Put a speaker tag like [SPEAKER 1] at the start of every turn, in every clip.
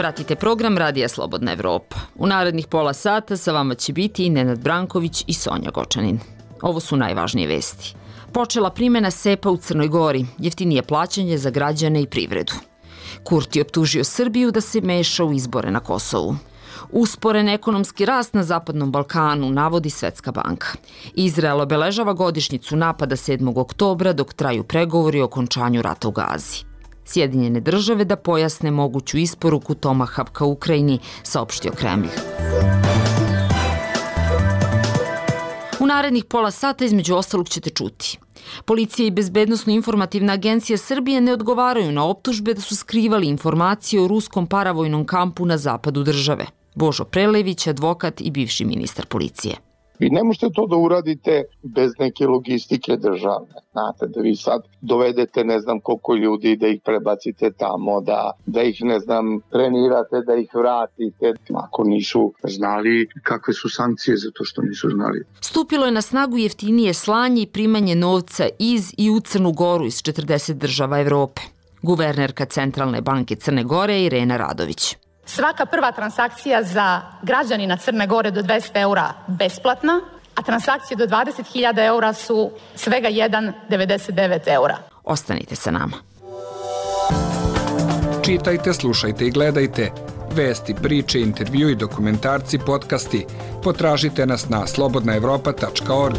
[SPEAKER 1] Pratite program Radija Slobodna Evropa. U narednih pola sata sa vama će biti Nenad Branković i Sonja Gočanin. Ovo su najvažnije vesti. Počela primjena SEPA u Crnoj Gori, jeftinije plaćanje za građane i privredu. Kurti optužio Srbiju da se meša u izbore na Kosovu. Usporen ekonomski rast na Zapadnom Balkanu, navodi Svetska banka. Izrael obeležava godišnjicu napada 7. oktobra dok traju pregovori o okončanju rata u Gazi. Sjedinjene države da pojasne moguću isporuku Tomahawka u Ukrajini, saopštio Kremlj. U narednih pola sata između ostalog ćete čuti. Policija i Bezbednosno-informativna agencija Srbije ne odgovaraju na optužbe da su skrivali informacije o ruskom paravojnom kampu na zapadu države. Božo Prelević, advokat i bivši ministar policije.
[SPEAKER 2] Vi ne možete to da uradite bez neke logistike državne. Znate, da vi sad dovedete ne znam koliko ljudi, da ih prebacite tamo, da ih ne znam trenirate, da ih vratite. Ako nisu znali kakve su sankcije za to što nisu znali.
[SPEAKER 1] Stupilo je na snagu jeftinije slanje i primanje novca iz i u Crnu Goru iz 40 država Evrope. Guvernerka Centralne banke Crne Gore Irena Radović.
[SPEAKER 3] Svaka prva transakcija za građanina Crne Gore do 200 eura besplatna, a transakcije do 20.000 eura su svega 1,99 eura.
[SPEAKER 1] Ostanite sa nama.
[SPEAKER 4] Čitajte, slušajte i gledajte. Vesti, priče, intervju i dokumentarci, podcasti. Potražite nas na slobodnaevropa.org.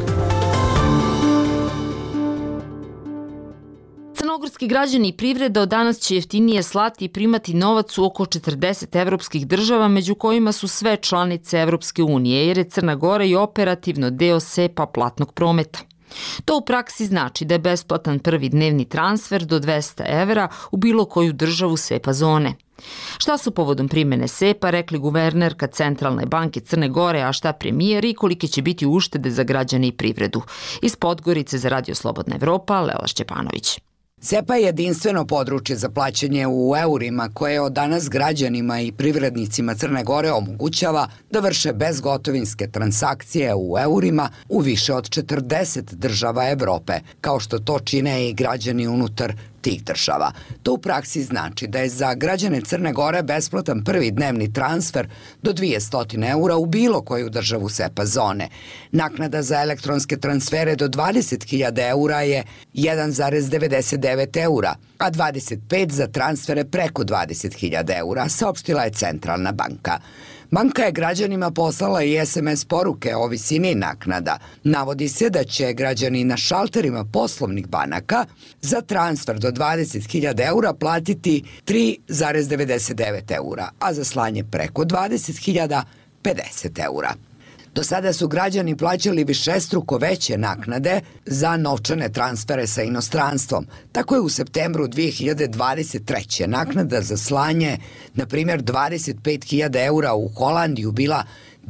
[SPEAKER 1] Crnogorski građani i privreda od danas će jeftinije slati i primati novac u oko 40 evropskih država, među kojima su sve članice Evropske unije, jer je Crna Gora i operativno deo SEPA platnog prometa. To u praksi znači da je besplatan prvi dnevni transfer do 200 evra u bilo koju državu SEPA zone. Šta su povodom primjene SEPA rekli guvernerka Centralne banke Crne Gore, a šta premijer i kolike će biti uštede za građane i privredu? Iz Podgorice za Radio Slobodna Evropa, Lela Šćepanović.
[SPEAKER 5] SEPA je jedinstveno područje za plaćanje u eurima koje od danas građanima i privrednicima Crne Gore omogućava da vrše bezgotovinske transakcije u eurima u više od 40 država Evrope, kao što to čine i građani unutar tih država. To u praksi znači da je za građane Crne Gore besplatan prvi dnevni transfer do 200 eura u bilo koju državu SEPA zone. Naknada za elektronske transfere do 20.000 eura je 1,99 eura, a 25 za transfere preko 20.000 eura, saopštila je Centralna banka. Banka je građanima poslala i SMS poruke o visini naknada. Navodi se da će građani na šalterima poslovnih banaka za transfer do 20.000 eura platiti 3,99 eura, a za slanje preko 20.000 50 eura. Do sada su građani plaćali višestruko veće naknade za novčane transfere sa inostranstvom. Tako je u septembru 2023. naknada za slanje, na primjer 25.000 eura u Holandiju, bila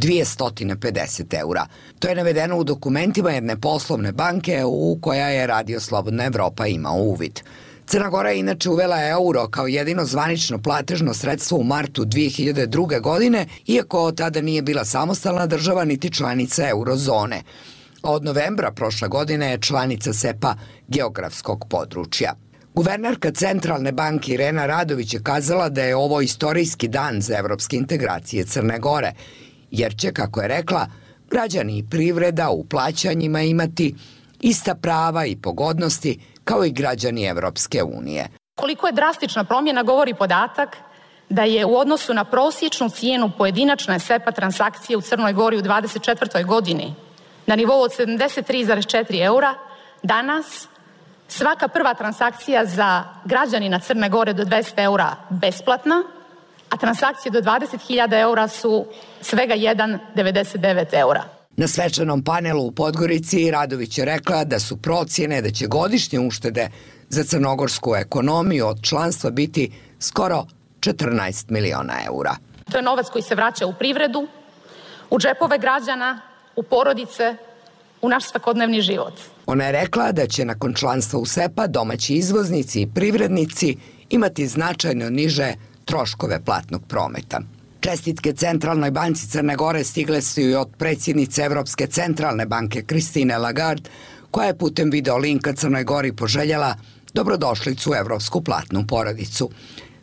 [SPEAKER 5] 250 eura. To je navedeno u dokumentima jedne poslovne banke u koja je Radio Slobodna Evropa imao uvid. Crna Gora je inače uvela euro kao jedino zvanično platežno sredstvo u martu 2002. godine, iako tada nije bila samostalna država niti članica eurozone. Od novembra prošle godine je članica SEPA geografskog područja. Guvernerka Centralne banke Irena Radović je kazala da je ovo istorijski dan za evropske integracije Crne Gore, jer će, kako je rekla, građani i privreda u plaćanjima imati ista prava i pogodnosti kao i građani Evropske unije.
[SPEAKER 3] Koliko je drastična promjena govori podatak da je u odnosu na prosječnu cijenu pojedinačne SEPA transakcije u Crnoj Gori u 2024. godini na nivou od 73,4 eura, danas svaka prva transakcija za građanina Crne Gore do 200 eura besplatna, a transakcije do 20.000 eura su svega 1,99 eura.
[SPEAKER 5] Na svečanom panelu u Podgorici Radović je rekla da su procjene da će godišnje uštede za crnogorsku ekonomiju od članstva biti skoro 14 miliona eura.
[SPEAKER 3] To je novac koji se vraća u privredu, u džepove građana, u porodice, u naš svakodnevni život.
[SPEAKER 5] Ona je rekla da će nakon članstva u SEPA domaći izvoznici i privrednici imati značajno niže troškove platnog prometa. Čestitke Centralnoj banci Crne Gore stigle su i od predsjednice Evropske centralne banke Christine Lagarde, koja je putem video linka Crnoj Gori poželjela dobrodošlicu u evropsku platnu porodicu.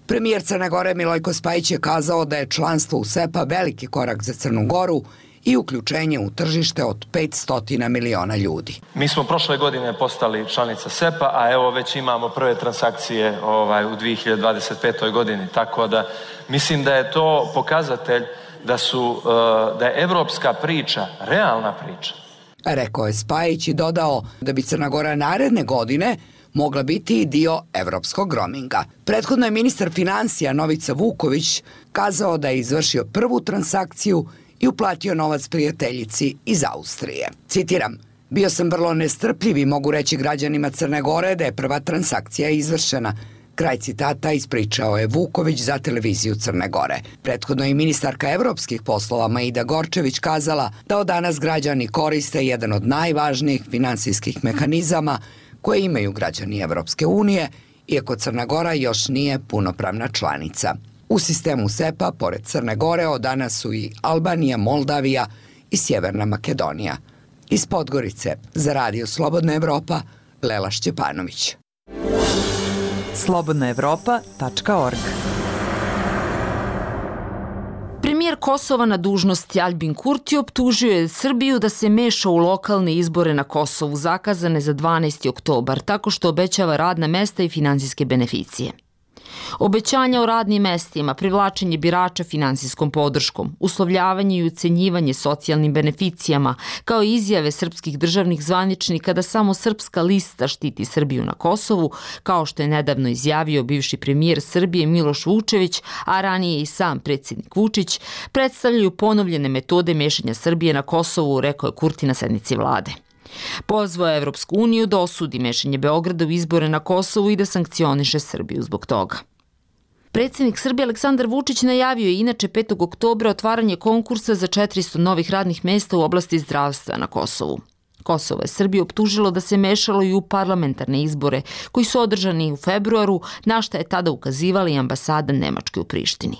[SPEAKER 5] Premijer Crne Gore Milojko Spajić je kazao da je članstvo u SEPA veliki korak za Crnu Goru i uključenje u tržište od 500 miliona ljudi.
[SPEAKER 6] Mi smo prošle godine postali članica SEPA, a evo već imamo prve transakcije u 2025. godini, tako da mislim da je to pokazatelj da je evropska priča realna priča.
[SPEAKER 5] Rekao je Spajić i dodao da bi Crna Gora naredne godine mogla biti i dio evropskog roaminga. Prethodno je ministar finansija Novica Vuković kazao da je izvršio prvu transakciju i uplatio novac prijateljici iz Austrije. Citiram, bio sam vrlo nestrpljiv i mogu reći građanima Crne Gore da je prva transakcija izvršena. Kraj citata ispričao je Vuković za televiziju Crne Gore. Prethodno je i ministarka evropskih poslova Maida Gorčević kazala da od danas građani koriste jedan od najvažnijih finansijskih mehanizama koje imaju građani Evropske unije, iako Crna Gora još nije punopravna članica. U sistemu SEPA, pored Crne Gore, od danas su i Albanija, Moldavija i Sjeverna Makedonija. Iz Podgorice, za Radio Slobodna Evropa, Lela Šćepanović.
[SPEAKER 7] slobodnaevropa.org.
[SPEAKER 1] Premijer Kosova na dužnosti Aljbin Kurti optužio je Srbiju da se meša u lokalne izbore na Kosovu zakazane za 12. oktobar, tako što obećava radna mesta i finansijske beneficije. Obećanja o radnim mestima, privlačenje birača finansijskom podrškom, uslovljavanje i ucenjivanje socijalnim beneficijama, kao i izjave srpskih državnih zvaničnika da samo srpska lista štiti Srbiju na Kosovu, kao što je nedavno izjavio bivši premijer Srbije Miloš Vučević, a ranije i sam predsjednik Vučić, predstavljaju ponovljene metode mešanja Srbije na Kosovu, rekao je Kurti na sednici vlade. Pozvao je Evropsku uniju da osudi mešanje Beograda u izbore na Kosovu i da sankcioniše Srbiju zbog toga. Predsjednik Srbije Aleksandar Vučić najavio je inače 5. oktobra otvaranje konkursa za 400 novih radnih mesta u oblasti zdravstva na Kosovu. Kosovo je Srbiju optužilo da se mešalo i u parlamentarne izbore koji su održani u februaru, na šta je tada ukazivala i ambasada Nemačke u Prištini.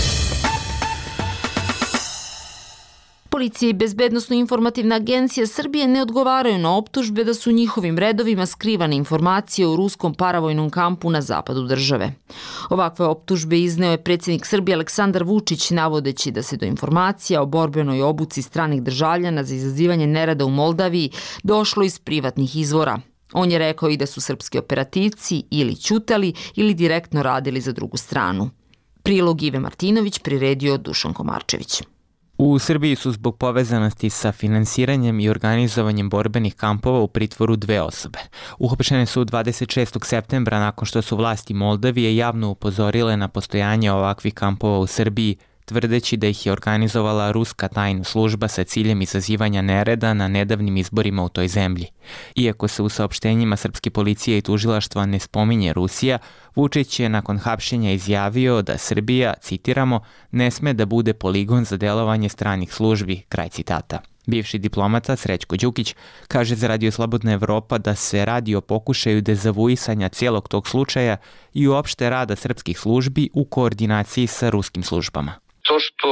[SPEAKER 1] Policija i Bezbednosno-informativna agencija Srbije ne odgovaraju na optužbe da su u njihovim redovima skrivane informacije o ruskom paravojnom kampu na zapadu države. Ovakve optužbe izneo je predsjednik Srbije Aleksandar Vučić, navodeći da se do informacija o borbenoj obuci stranih državljana za izazivanje nereda u Moldaviji došlo iz privatnih izvora. On je rekao i da su srpski operativci ili ćutali ili direktno radili za drugu stranu. Prilog Ive Martinović priredio Dušan Komarčević.
[SPEAKER 8] U Srbiji su zbog povezanosti sa finansiranjem i organizovanjem borbenih kampova u pritvoru 2 osobe. Uhapšene su 26. septembra nakon što su vlasti Moldavije javno upozorile na postojanje ovakvih kampova u Srbiji, tvrdeći da ih je organizovala ruska tajna služba sa ciljem izazivanja nereda na nedavnim izborima u toj zemlji. Iako se u saopštenjima srpske policije i tužilaštva ne spominje Rusija, Vučić je nakon hapšenja izjavio da Srbija, citiramo, ne sme da bude poligon za delovanje stranih službi, kraj citata. Bivši diplomata Srećko Đukić kaže za Radio Slobodna Evropa da se radi o pokušaju dezavuisanja cijelog tog slučaja i uopšte rada srpskih službi u koordinaciji sa ruskim službama.
[SPEAKER 9] To što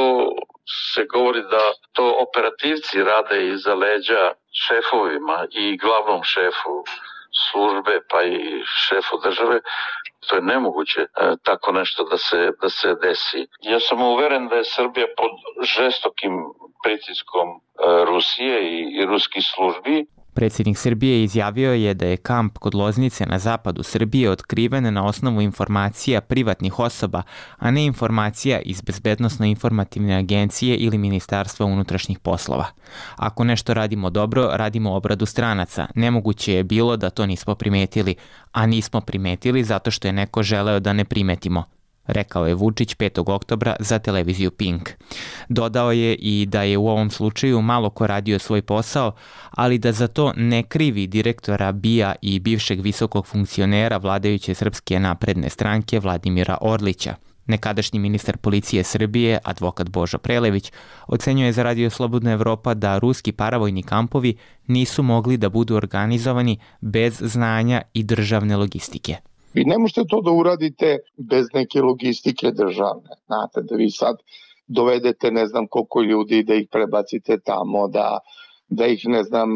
[SPEAKER 9] se govori da to operativci rade iza leđa šefovima i glavnom šefu službe pa i šefu države, to je nemoguće tako nešto da se desi. Ja sam uveren da je Srbija pod žestokim pritiskom Rusije i ruskih službi.
[SPEAKER 8] Predsjednik Srbije izjavio je da je kamp kod Loznice na zapadu Srbije otkriven na osnovu informacija privatnih osoba, a ne informacija iz Bezbednosno-informativne agencije ili Ministarstva unutrašnjih poslova. Ako nešto radimo dobro, radimo obradu stranaca. Nemoguće je bilo da to nismo primetili, a nismo primetili zato što je neko želeo da ne primetimo, rekao je Vučić 5. oktobra za televiziju Pink. Dodao je i da je u ovom slučaju malo ko radio svoj posao, ali da za to ne krivi direktora BIA i bivšeg visokog funkcionera vladajuće Srpske napredne stranke Vladimira Orlića. Nekadašnji ministar policije Srbije, advokat Božo Prelević, ocenjuje za Radio Slobodna Evropa da ruski paravojni kampovi nisu mogli da budu organizovani bez znanja i državne logistike.
[SPEAKER 2] Vi ne možete to da uradite bez neke logistike državne. Znate, da vi sad dovedete ne znam koliko ljudi, da ih prebacite tamo, da ih ne znam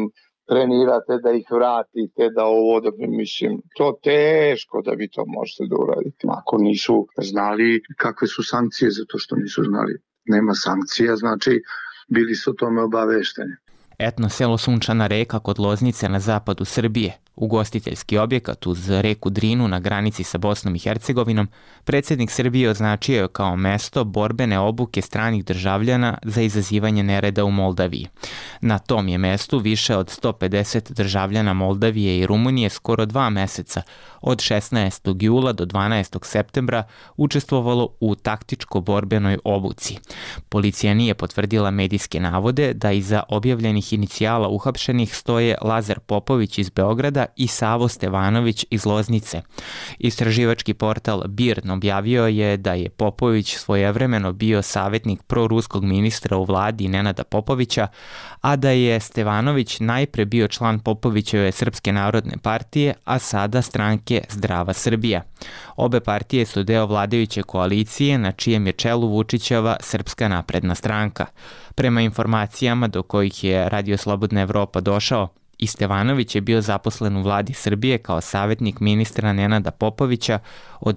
[SPEAKER 2] trenirate, da ih vratite, da ovo, da mislim, to teško da vi to možete da uradite. Ako nisu znali kakve su sankcije, zato što nisu znali. Nema sankcija, znači bili su o tome obavešteni.
[SPEAKER 8] Etno selo Sunčana Reka kod Loznice na zapadu Srbije, ugostiteljski objekat uz reku Drinu na granici sa Bosnom i Hercegovinom, predsjednik Srbije označio je kao mesto borbene obuke stranih državljana za izazivanje nereda u Moldaviji. Na tom je mestu više od 150 državljana Moldavije i Rumunije skoro 2 meseca, od 16. jula do 12. septembra, učestvovalo u taktičko-borbenoj obuci. Policija nije potvrdila medijske navode da iza objavljenih inicijala uhapšenih stoje Lazar Popović iz Beograda i Savo Stevanović iz Loznice. Istraživački portal BIRN objavio je da je Popović svojevremeno bio savjetnik proruskog ministra u vladi Nenada Popovića, a da je Stevanović najpre bio član Popovićeve Srpske narodne partije, a sada stranke Zdrava Srbija. Obe partije su deo vladajuće koalicije na čijem je čelu Vučićeva Srpska napredna stranka. Prema informacijama do kojih je Radio Slobodna Evropa došao, i Stevanović je bio zaposlen u vladi Srbije kao savjetnik ministra Nenada Popovića od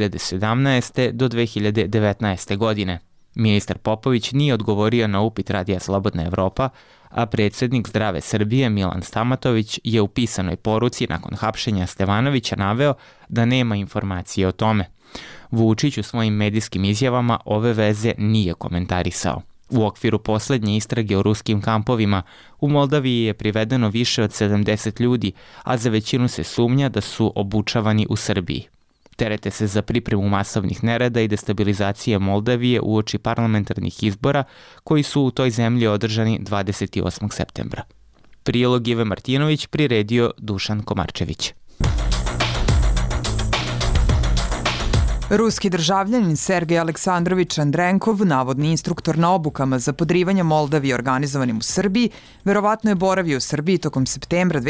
[SPEAKER 8] 2017. do 2019. godine. Ministar Popović nije odgovorio na upit Radija Slobodna Evropa, a predsjednik Zdrave Srbije Milan Stamatović je u pisanoj poruci nakon hapšenja Stevanovića naveo da nema informacije o tome. Vučić u svojim medijskim izjavama ove veze nije komentarisao. U okviru posljednje istrage o ruskim kampovima, u Moldaviji je privedeno više od 70 ljudi, a za većinu se sumnja da su obučavani u Srbiji. Terete se za pripremu masovnih nereda i destabilizacije Moldavije uoči parlamentarnih izbora koji su u toj zemlji održani 28. septembra. Prilog Ive Martinović priredio Dušan Komarčević.
[SPEAKER 7] Ruski državljanin Sergej Aleksandrović Andrenkov, navodni instruktor na obukama za podrivanje Moldavije organizovanim u Srbiji, verovatno je boravio u Srbiji tokom septembra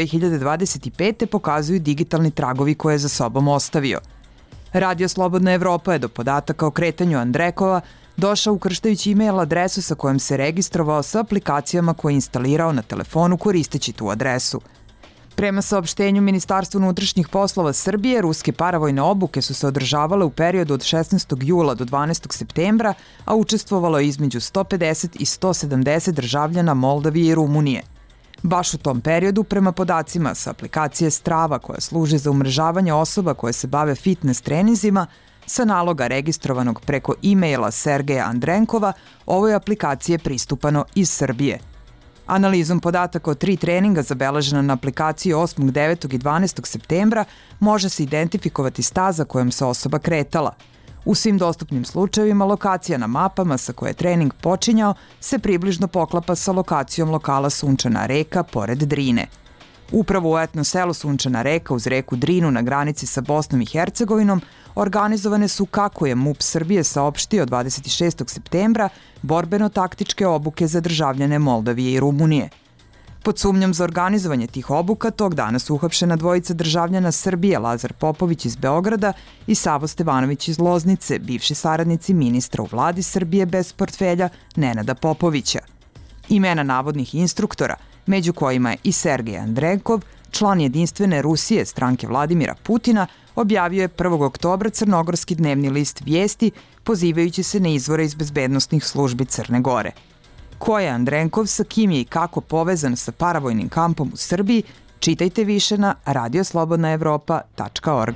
[SPEAKER 7] 2025. pokazuju digitalni tragovi koje je za sobom ostavio. Radio Slobodna Evropa je do podataka o kretanju Andrekova došao ukrštajući e-mail adresu sa kojom se registrovao sa aplikacijama koje je instalirao na telefonu koristeći tu adresu. Prema saopštenju Ministarstva unutrašnjih poslova Srbije, ruske paravojne obuke su se održavale u periodu od 16. jula do 12. septembra, a učestvovalo je između 150 i 170 državljana Moldavije i Rumunije. Baš u tom periodu, prema podacima sa aplikacije Strava koja služi za umrežavanje osoba koje se bave fitness treninzima, sa naloga registrovanog preko e-maila Sergeja Andrenkova, ovoj aplikaciji je pristupano iz Srbije. Analizom podataka o 3 treninga zabeležena na aplikaciji 8., 9. i 12. septembra može se identifikovati staza kojom se osoba kretala. U svim dostupnim slučajevima lokacija na mapama sa koje je trening počinjao se približno poklapa sa lokacijom lokala Sunčana Reka pored Drine. Upravo u etno selu Sunčana Reka uz reku Drinu na granici sa Bosnom i Hercegovinom organizovane su, kako je MUP Srbije saopštio 26. septembra, borbeno-taktičke obuke za državljane Moldavije i Rumunije. Pod sumnjom za organizovanje tih obuka tog dana su uhapšena dvojica državljana Srbije, Lazar Popović iz Beograda i Savo Stevanović iz Loznice, bivši saradnici ministra u vladi Srbije bez portfelja Nenada Popovića. Imena navodnih instruktora, među kojima je i Sergej Andrenkov, član jedinstvene Rusije stranke Vladimira Putina, objavio je 1. oktobra crnogorski dnevni list Vijesti, pozivajući se na izvore iz bezbednostnih službi Crne Gore. Ko je Andrenkov, sa kim je i kako povezan sa paravojnim kampom u Srbiji, čitajte više na radioslobodnaevropa.org.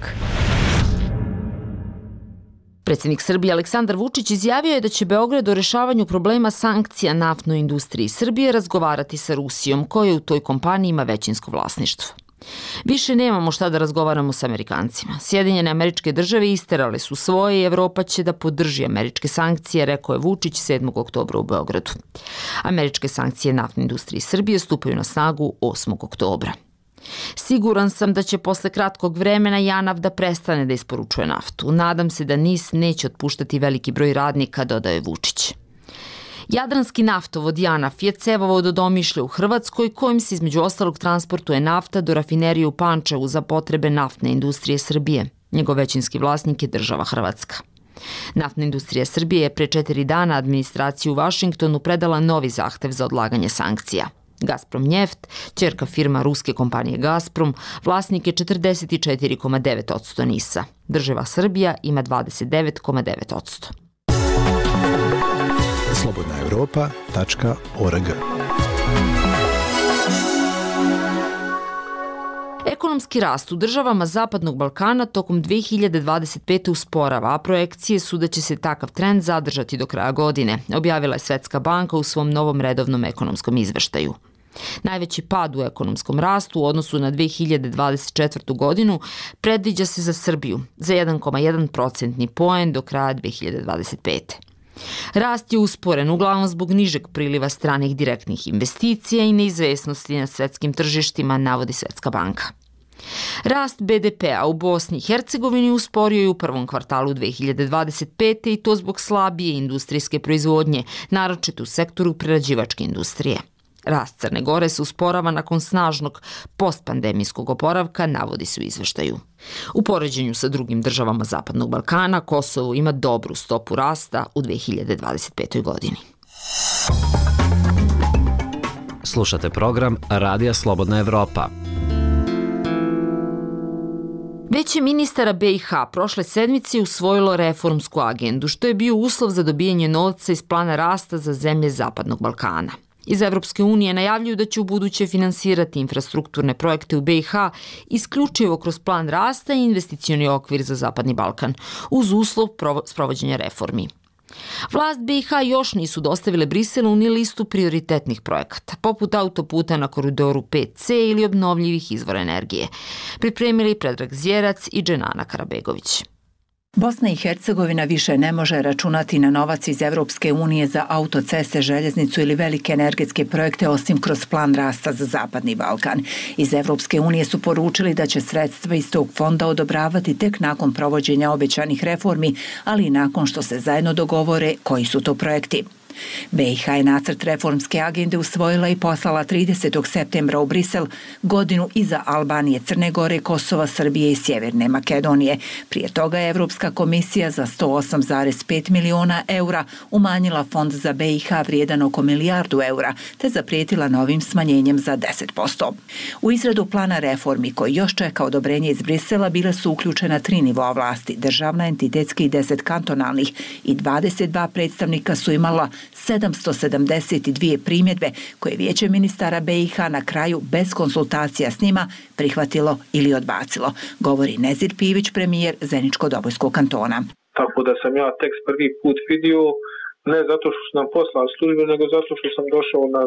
[SPEAKER 1] Predsjednik Srbije Aleksandar Vučić izjavio je da će Beograd o rešavanju problema sankcija naftnoj industriji Srbije razgovarati sa Rusijom, koja u toj kompaniji ima većinsko vlasništvo. Više nemamo šta da razgovaramo s Amerikancima. Sjedinjene Američke Države isterale su svoje i Evropa će da podrži američke sankcije, rekao je Vučić 7. oktobra u Beogradu. Američke sankcije naftnoj industriji Srbije stupaju na snagu 8. oktobra. Siguran sam da će posle kratkog vremena JANAF da prestane da isporučuje naftu. Nadam se da NIS neće otpuštati veliki broj radnika, dodaje Vučić. Jadranski naftovod JANAF je cevovod od Omišlja u Hrvatskoj, kojim se između ostalog transportuje nafta do rafinerije u Pančevu za potrebe naftne industrije Srbije. Njegov većinski vlasnik je država Hrvatska. Naftna industrija Srbije je pre 4 dana administraciji u Vašingtonu predala novi zahtev za odlaganje sankcija. Gazprom Njeft, ćerka firma ruske kompanije Gazprom, vlasnik je 44,9% NIS-a. Država Srbija ima 29,9%.
[SPEAKER 10] slobodnaevropa.org.
[SPEAKER 1] Ekonomski rast u državama Zapadnog Balkana tokom 2025. usporava, a projekcije su da će se takav trend zadržati do kraja godine, objavila je Svetska banka u svom novom redovnom ekonomskom izveštaju. Najveći pad u ekonomskom rastu u odnosu na 2024. godinu predviđa se za Srbiju za 1,1% poen do kraja 2025. Rast je usporen uglavnom zbog nižeg priliva stranih direktnih investicija i neizvesnosti na svetskim tržištima, navodi Svetska banka. Rast BDP-a u Bosni i Hercegovini usporio je u prvom kvartalu 2025. i to zbog slabije industrijske proizvodnje, naročito u sektoru prerađivačke industrije. Rast Crne Gore se usporava nakon snažnog postpandemijskog oporavka, navodi se u izveštaju. U poređenju sa drugim državama Zapadnog Balkana, Kosovo ima dobru stopu rasta u 2025. godini.
[SPEAKER 11] Slušate program Radija Slobodna Evropa.
[SPEAKER 1] Vijeće ministara BiH prošle sedmice usvojilo reformsku agendu, što je bio uslov za dobijanje novca iz plana rasta za zemlje Zapadnog Balkana. Iz Evropske unije najavljuju da će u buduće finansirati infrastrukturne projekte u BiH isključivo kroz plan rasta i investicioni okvir za Zapadni Balkan, uz uslov sprovođenja reformi. Vlast BiH još nisu dostavile Briselu ni listu prioritetnih projekata, poput autoputa na koridoru 5C ili obnovljivih izvora energije. Pripremili Predrag Zjerac i Dženana Karabegović.
[SPEAKER 12] Bosna i Hercegovina više ne može računati na novac iz Evropske unije za autoceste, željeznicu ili velike energetske projekte osim kroz plan rasta za Zapadni Balkan. Iz Evropske unije su poručili da će sredstva iz tog fonda odobravati tek nakon provođenja obećanih reformi, ali i nakon što se zajedno dogovore koji su to projekti. BiH je nacrt reformske agende usvojila i poslala 30. septembra u Brisel, godinu iza Albanije, Crne Gore, Kosova, Srbije i Sjeverne Makedonije. Prije toga je Evropska komisija za 108,5 miliona eura umanjila fond za BiH vrijedan oko milijardu eura, te zaprijetila novim smanjenjem za 10%. U izradu plana reformi, koji još čeka odobrenje iz Brisela, bile su uključena 3 nivoa vlasti, državna, entitetski i 10 kantonalnih, i 22 predstavnika su imala 772 primjedbe koje Vijeće ministara BiH na kraju bez konsultacija s njima prihvatilo ili odbacilo, govori Nezir Pivić, premijer Zeničko-Dobojskog kantona.
[SPEAKER 13] Tako da sam ja tekst prvi put vidio, ne zato što su nam poslali službe, nego zato što sam došao na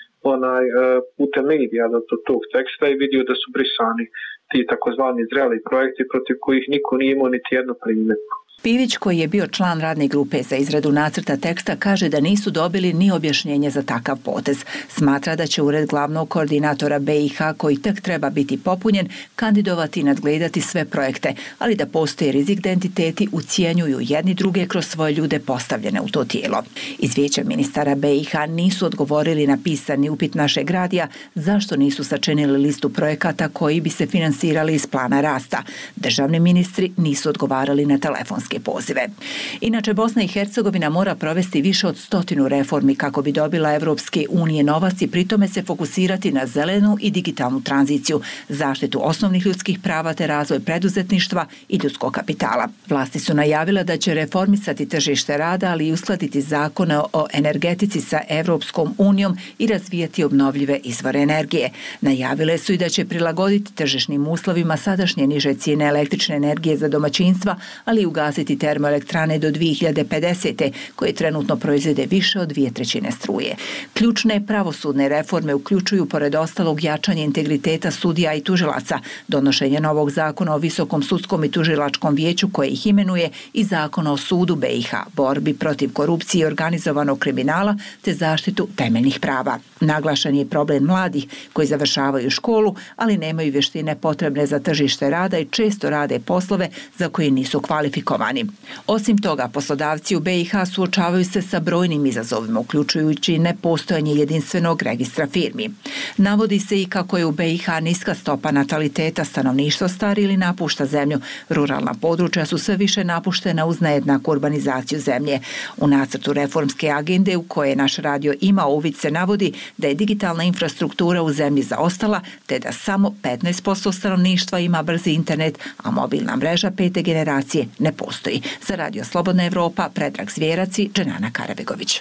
[SPEAKER 13] putem medija do tog teksta i vidio da su brisani ti takozvani zreli projekti protiv kojih niko nije imao niti jednu primjedbu.
[SPEAKER 12] Pivić, koji je bio član radne grupe za izradu nacrta teksta, kaže da nisu dobili ni objašnjenje za takav potez. Smatra da će ured glavnog koordinatora BiH, koji tek treba biti popunjen, kandidovati i nadgledati sve projekte, ali da postoji rizik da entiteti ucijenjuju jedni druge kroz svoje ljude postavljene u to tijelo. Iz Vijeća ministara BiH nisu odgovorili na pisani upit našeg radija zašto nisu sačinili listu projekata koji bi se finansirali iz plana rasta. Državni ministri nisu odgovarali na telefonske pozive. Inače, Bosna i Hercegovina mora provesti više od 100 reformi kako bi dobila Evropske unije novac i pritome se fokusirati na zelenu i digitalnu tranziciju, zaštitu osnovnih ljudskih prava te razvoj preduzetništva i ljudskog kapitala. Vlasti su najavile da će reformisati tržište rada, ali i uskladiti zakone o energetici sa Evropskom unijom i razvijati obnovljive izvore energije. Najavile su i da će prilagoditi tržišnim uslovima sadašnje niže cijene električne energije za domaćinstva, ali i ugasiti termoelektrane do 2050. koje trenutno proizvede više od 2/3 struje. Ključne pravosudne reforme uključuju pored ostalog jačanje integriteta sudija i tužilaca, donošenje novog zakona o Visokom sudskom i tužilačkom vijeću koje ih imenuje i zakona o sudu BiH, borbi protiv korupcije i organizovanog kriminala te zaštitu temeljnih prava. Naglašen je problem mladih koji završavaju školu, ali nemaju vještine potrebne za tržište rada i često rade poslove za koje nisu kvalifikovani. zasnovani. Osim toga, poslodavci u BiH suočavaju se sa brojnim izazovima, uključujući nepostojanje jedinstvenog registra firmi. Navodi se i kako je u BiH niska stopa nataliteta, stanovništvo stari ili napušta zemlju. Ruralna područja su sve više napuštena uz nejednaku urbanizaciju zemlje. U nacrtu reformske agende u koje naš radio ima uvid se navodi da je digitalna infrastruktura u zemlji zaostala, te da samo 15% stanovništva ima brzi internet, a mobilna mreža 5. generacije ne postoji. Za Radio Slobodna Evropa, Predrag Zvjerac i Dženana Karabegović.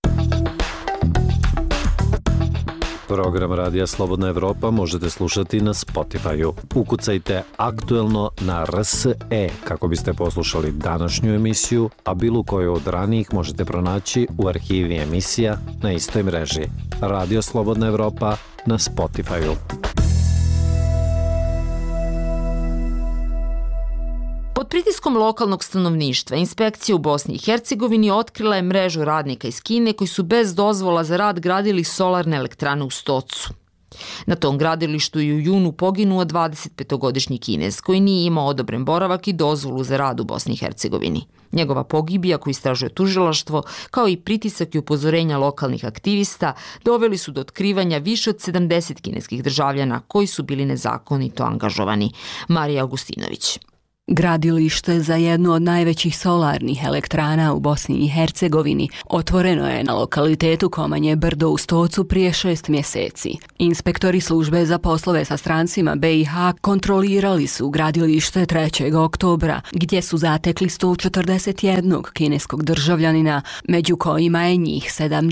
[SPEAKER 11] Program Radija Slobodna Evropa možete slušati na Spotify-u. Ukucajte Aktuelno na RSE kako biste poslušali današnju emisiju, a bilo koju od ranijih možete pronaći u arhivi emisija na istoj mreži. Radio Slobodna Evropa na Spotify-u.
[SPEAKER 1] Pod pritiskom lokalnog stanovništva, inspekcija u Bosni i Hercegovini otkrila je mrežu radnika iz Kine koji su bez dozvola za rad gradili solarne elektrane u Stocu. Na tom gradilištu je u junu poginuo 25-godišnji Kinez koji nije imao odobren boravak i dozvolu za rad u Bosni i Hercegovini. Njegova pogibija, koju istražuje tužilaštvo, kao i pritisak i upozorenja lokalnih aktivista, doveli su do otkrivanja više od 70 kineskih državljana koji su bili nezakonito angažovani. Marija Augustinović.
[SPEAKER 10] Gradilište za jednu od najvećih solarnih elektrana u Bosni i Hercegovini otvoreno je na lokalitetu Komanje Brdo u Stocu prije 6 mjeseci. Inspektori službe za poslove sa strancima BiH kontrolirali su gradilište 3. oktobra, gdje su zatekli 141 kineskog državljanina, među kojima je njih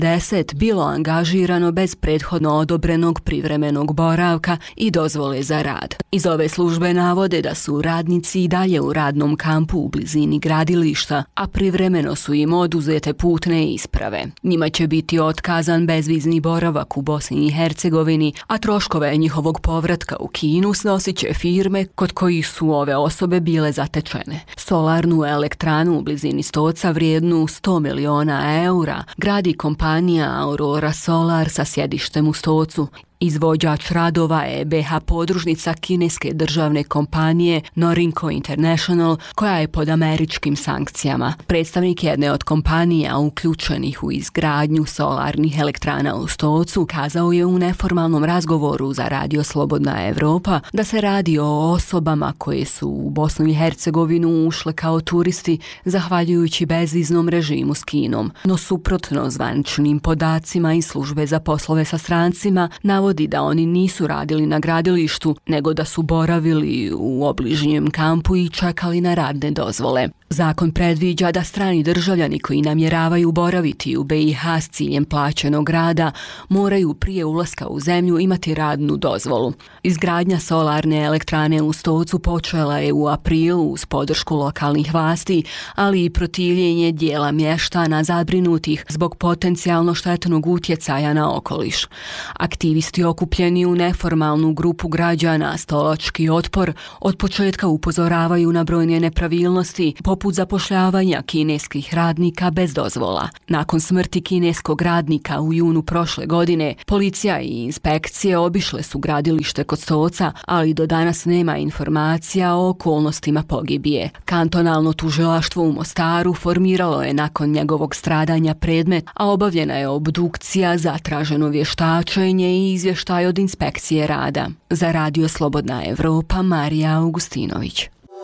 [SPEAKER 10] 70 bilo angažirano bez prethodno odobrenog privremenog boravka i dozvole za rad. Iz ove službe navode da su radnici i dalje u radnom kampu u blizini gradilišta, a privremeno su im oduzete putne isprave. Njima će biti otkazan bezvizni boravak u Bosni i Hercegovini, a troškove njihovog povratka u Kinu snosit će firme kod kojih su ove osobe bile zatečene. Solarnu elektranu u blizini Stoca vrijednu 100 miliona eura gradi kompanija Aurora Solar sa sjedištem u Stocu. Izvođač radova je BiH podružnica kineske državne kompanije Norinco International, koja je pod američkim sankcijama. Predstavnik jedne od kompanija uključenih u izgradnju solarnih elektrana u Stocu kazao je u neformalnom razgovoru za Radio Slobodna Evropa da se radi o osobama koje su u Bosnu i Hercegovinu ušle kao turisti zahvaljujući bezviznom režimu s Kinom. No suprotno zvaničnim podacima iz službe za poslove sa strancima navodi da oni nisu radili na gradilištu, nego da su boravili u obližnjem kampu i čekali na radne dozvole. Zakon predviđa da strani državljani koji namjeravaju boraviti u BiH s ciljem plaćenog rada moraju prije ulaska u zemlju imati radnu dozvolu. Izgradnja solarne elektrane u Stocu počela je u aprilu uz podršku lokalnih vlasti, ali i protivljenje dijela mještana zabrinutih zbog potencijalno štetnog utjecaja na okoliš. Aktivisti okupljeni u neformalnu grupu građana Stolački otpor od početka upozoravaju na brojne nepravilnosti poput zapošljavanja kineskih radnika bez dozvola. Nakon smrti kineskog radnika u junu prošle godine, policija i inspekcije obišle su gradilište kod Stoca, ali do danas nema informacija o okolnostima pogibije. Kantonalno tužilaštvo u Mostaru formiralo je nakon njegovog stradanja predmet, a obavljena je obdukcija, zatraženo vještačenje i izvještaj od inspekcije rada. Za Radio Slobodna Evropa, Marija Augustinović.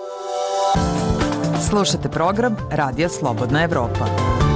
[SPEAKER 7] Slušate program Radija Slobodna Evropa.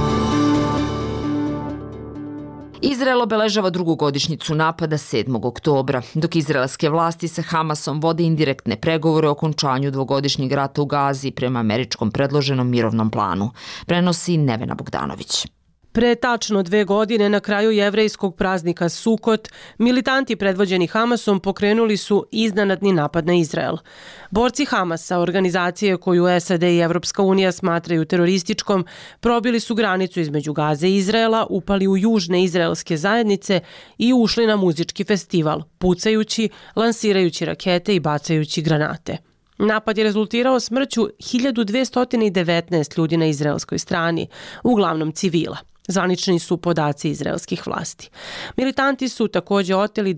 [SPEAKER 1] Izrael obeležava drugu godišnjicu napada 7. oktobra, dok izraelske vlasti sa Hamasom vode indirektne pregovore o okončanju dvogodišnjeg rata u Gazi prema američkom predloženom mirovnom planu, prenosi Nevena Bogdanović.
[SPEAKER 14] Pre tačno 2 godine, na kraju jevrejskog praznika Sukot, militanti predvođeni Hamasom pokrenuli su iznenadni napad na Izrael. Borci Hamasa, organizacije koju SAD i Evropska unija smatraju terorističkom, probili su granicu između Gaze i Izraela, upali u južne izraelske zajednice i ušli na muzički festival, pucajući, lansirajući rakete i bacajući granate. Napad je rezultirao smrću 1219 ljudi na izraelskoj strani, uglavnom civila. Zvanični su podaci izraelskih vlasti. Militanti su također oteli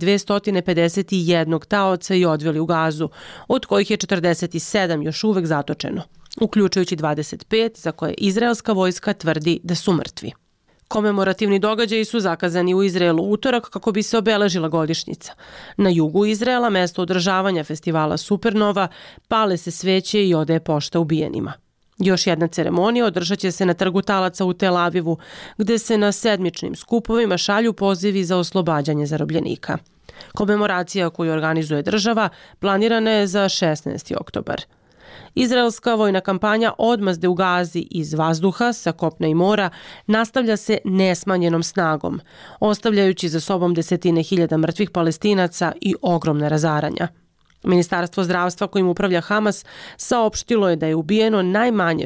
[SPEAKER 14] 251 taoca i odveli u Gazu, od kojih je 47 još uvek zatočeno. uključujući 25 za koje izraelska vojska tvrdi da su mrtvi. Komemorativni događaji su zakazani u Izraelu utorak kako bi se obeležila godišnjica. Na jugu Izraela, mesto održavanja festivala Supernova, pale se sveće i odaje pošta ubijenima. Još jedna ceremonija održat će se na trgu Talaca u Tel Avivu, gde se na sedmičnim skupovima šalju pozivi za oslobađanje zarobljenika. Komemoracija koju organizuje država planirana je za 16. oktobar. Izraelska vojna kampanja odmazde u Gazi iz vazduha, sa kopna i mora, nastavlja se nesmanjenom snagom, ostavljajući za sobom desetine hiljada mrtvih Palestinaca i ogromna razaranja. Ministarstvo zdravstva kojim upravlja Hamas saopštilo je da je ubijeno najmanje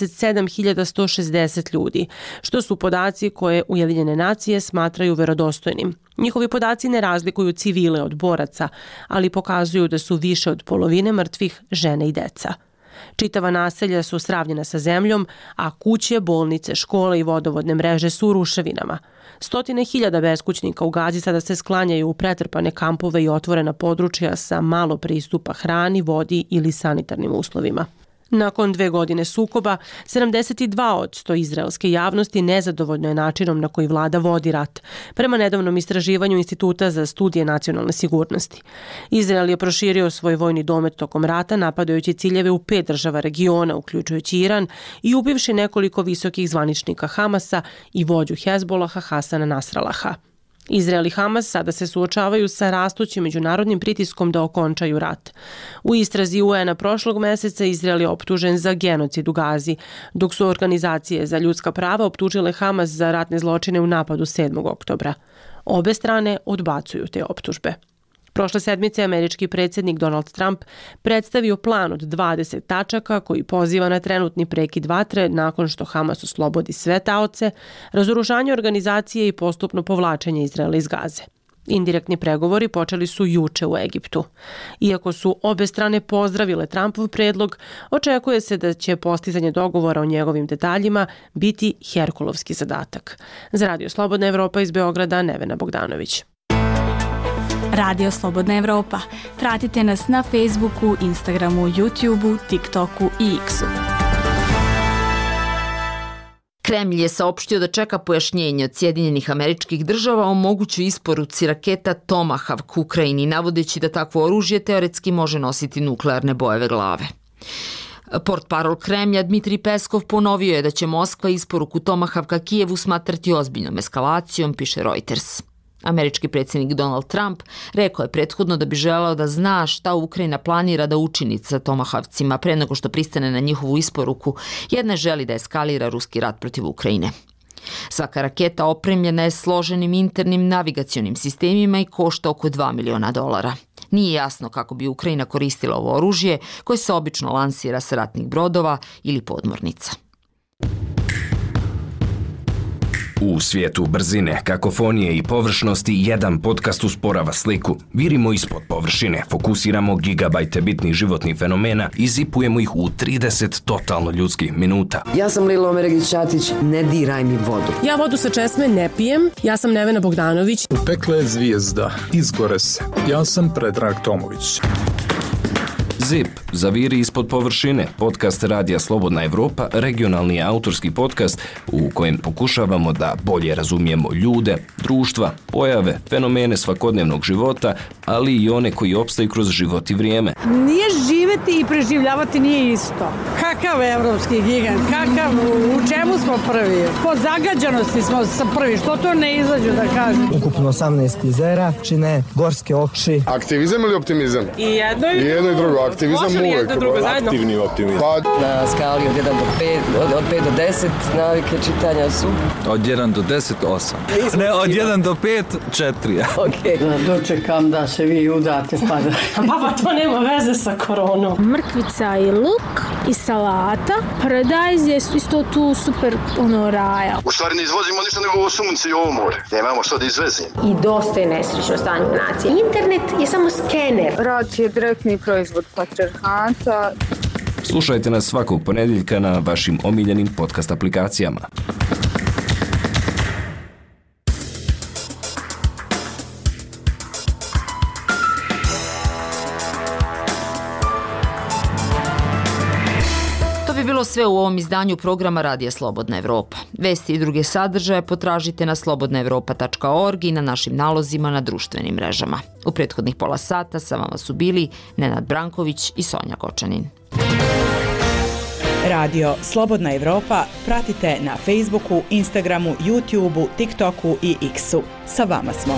[SPEAKER 14] 67.160 ljudi, što su podaci koje Ujedinjene nacije smatraju verodostojnim. Njihovi podaci ne razlikuju civile od boraca, ali pokazuju da su više od polovine mrtvih žene i deca. Čitava naselja su sravnjena sa zemljom, a kuće, bolnice, škole i vodovodne mreže su u ruševinama. Stotine hiljada beskućnika u Gazi sada se sklanjaju u pretrpane kampove i otvorena područja sa malo pristupa hrani, vodi ili sanitarnim uslovima. Nakon 2 godine sukoba, 72% izraelske javnosti nezadovoljno je načinom na koji vlada vodi rat, prema nedavnom istraživanju Instituta za studije nacionalne sigurnosti. Izrael je proširio svoj vojni domet tokom rata, napadajući ciljeve u 5 država regiona, uključujući Iran, i ubivši nekoliko visokih zvaničnika Hamasa i vođu Hezbolaha Hasana Nasrallaha. Izrael i Hamas sada se suočavaju sa rastućim međunarodnim pritiskom da okončaju rat. U istrazi UN-a prošlog meseca Izrael je optužen za genocid u Gazi, dok su organizacije za ljudska prava optužile Hamas za ratne zločine u napadu 7. oktobra. Obe strane odbacuju te optužbe. Prošle sedmice američki predsjednik Donald Trump predstavio plan od 20 tačaka koji poziva na trenutni prekid vatre nakon što Hamas oslobodi sve taoce, razoružanje organizacije i postupno povlačenje Izraela iz Gaze. Indirektni pregovori počeli su juče u Egiptu. Iako su obe strane pozdravile Trumpov predlog, očekuje se da će postizanje dogovora o njegovim detaljima biti herkulovski zadatak. Za Radio Slobodna Evropa iz Beograda, Nevena Bogdanović.
[SPEAKER 15] Radio Slobodna Evropa. Pratite nas na Facebooku, Instagramu, YouTubeu, TikToku i X-u.
[SPEAKER 1] Kremlj je saopštio da čeka pojašnjenje od Sjedinjenih Američkih Država o mogućoj isporuci raketa Tomahawk Ukrajini, navodeći da takvo oružje teoretski može nositi nuklearne bojeve glave. Portparol Kremlja Dmitrij Peskov ponovio je da će Moskva isporuku Tomahawka Kijevu smatrati ozbiljnom eskalacijom, piše Reuters. Američki predsjednik Donald Trump rekao je prethodno da bi želeo da zna šta Ukrajina planira da učini sa Tomahawcima pre nego što pristane na njihovu isporuku, jer ne želi da eskalira ruski rat protiv Ukrajine. Svaka raketa opremljena je složenim internim navigacionim sistemima i košta oko $2 miliona. Nije jasno kako bi Ukrajina koristila ovo oružje koje se obično lansira sa ratnih brodova ili podmornica.
[SPEAKER 16] U svijetu brzine, kakofonije i površnosti jedan podcast usporava sliku. Virimo ispod površine, fokusiramo gigabajte bitnih životnih fenomena i zipujemo ih u 30 totalno ljudskih minuta.
[SPEAKER 17] Ja sam Lilo Omeregić-Ćatić, ne diraj mi vodu.
[SPEAKER 14] Ja vodu sa česme ne pijem, ja sam Nevena Bogdanović.
[SPEAKER 18] Upekla je zvijezda, izgore se. Ja sam Predrag Tomović.
[SPEAKER 16] ZIP, zaviri ispod površine, podcast Radija Slobodna Evropa, regionalni autorski podcast u kojem pokušavamo da bolje razumijemo ljude, društva, pojave, fenomene svakodnevnog života, ali i one koji opstaju kroz život i vrijeme.
[SPEAKER 19] Nije živeti i preživljavati nije isto. Kakav evropski gigant, u čemu smo prvi? Po zagađenosti smo prvi, što to ne izađu da kažem?
[SPEAKER 20] Ukupno 18 jezera, čine gorske oči.
[SPEAKER 21] Aktivizam ili optimizam?
[SPEAKER 14] I jedno i drugo.
[SPEAKER 21] Aktivizam uvijek.
[SPEAKER 18] Aktivni optimizam.
[SPEAKER 17] Na skali od 1 do 5, od 5 do 10 navike čitanja su?
[SPEAKER 18] Od 1 do 10, 8. Ne, od 1 do 5, 4.
[SPEAKER 19] Okay. Dočekam da se vi udate pa da...
[SPEAKER 14] Pa to nema veze sa koronom.
[SPEAKER 22] Mrkvica i luk i salata. Paradajz je isto tu super raja.
[SPEAKER 21] U stvari ne izvozimo ništa nego ovo sunce i ovo more. Nemamo što da izvezimo.
[SPEAKER 22] I dosta je nesrećno stanje u naciji. Internet je samo skener.
[SPEAKER 23] Rat je direktni proizvod patrijarhata.
[SPEAKER 16] Slušajte nas svakog ponedjeljka na vašim omiljenim podcast aplikacijama.
[SPEAKER 1] To sve u ovom izdanju programa Radija Slobodna Evropa. Vesti i druge sadržaje potražite na slobodnaevropa.org i na našim nalozima na društvenim mrežama. U prethodnih pola sata sa vama su bili Nenad Branković i Sonja Gočanin.
[SPEAKER 3] Radio Slobodna Evropa pratite na Facebooku, Instagramu, YouTubeu, TikToku i X-u. Sa vama smo.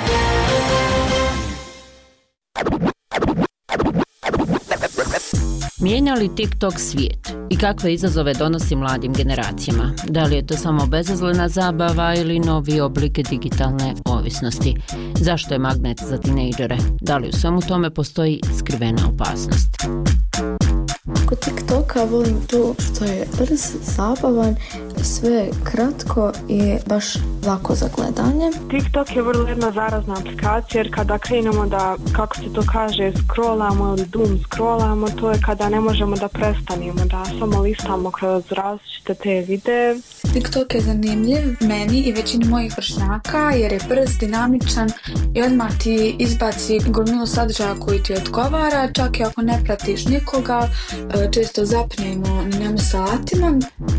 [SPEAKER 4] Mijenja li TikTok svijet i kakve izazove donosi mladim generacijama? Da li je to samo bezazlena zabava ili novi oblik digitalne ovisnosti? Zašto je magnet za tinejdžere? Da li u svemu tome postoji skrivena opasnost?
[SPEAKER 6] Kod TikToka volim to što je brz, zabavan, sve kratko i baš lako za gledanje.
[SPEAKER 24] TikTok je vrlo jedna zarazna aplikacija jer kada krenemo da, kako se to kaže, scrollamo ili doom scrollamo, to je kada ne možemo da prestanemo, da samo listamo kroz različite te videe.
[SPEAKER 25] TikTok je zanimljiv meni i većini mojih vršnjaka jer je brz, dinamičan i odmah ti izbaci gomilu sadržaja koji ti odgovara, čak i ako ne pratiš nikoga, često zapnemo na njemu satima.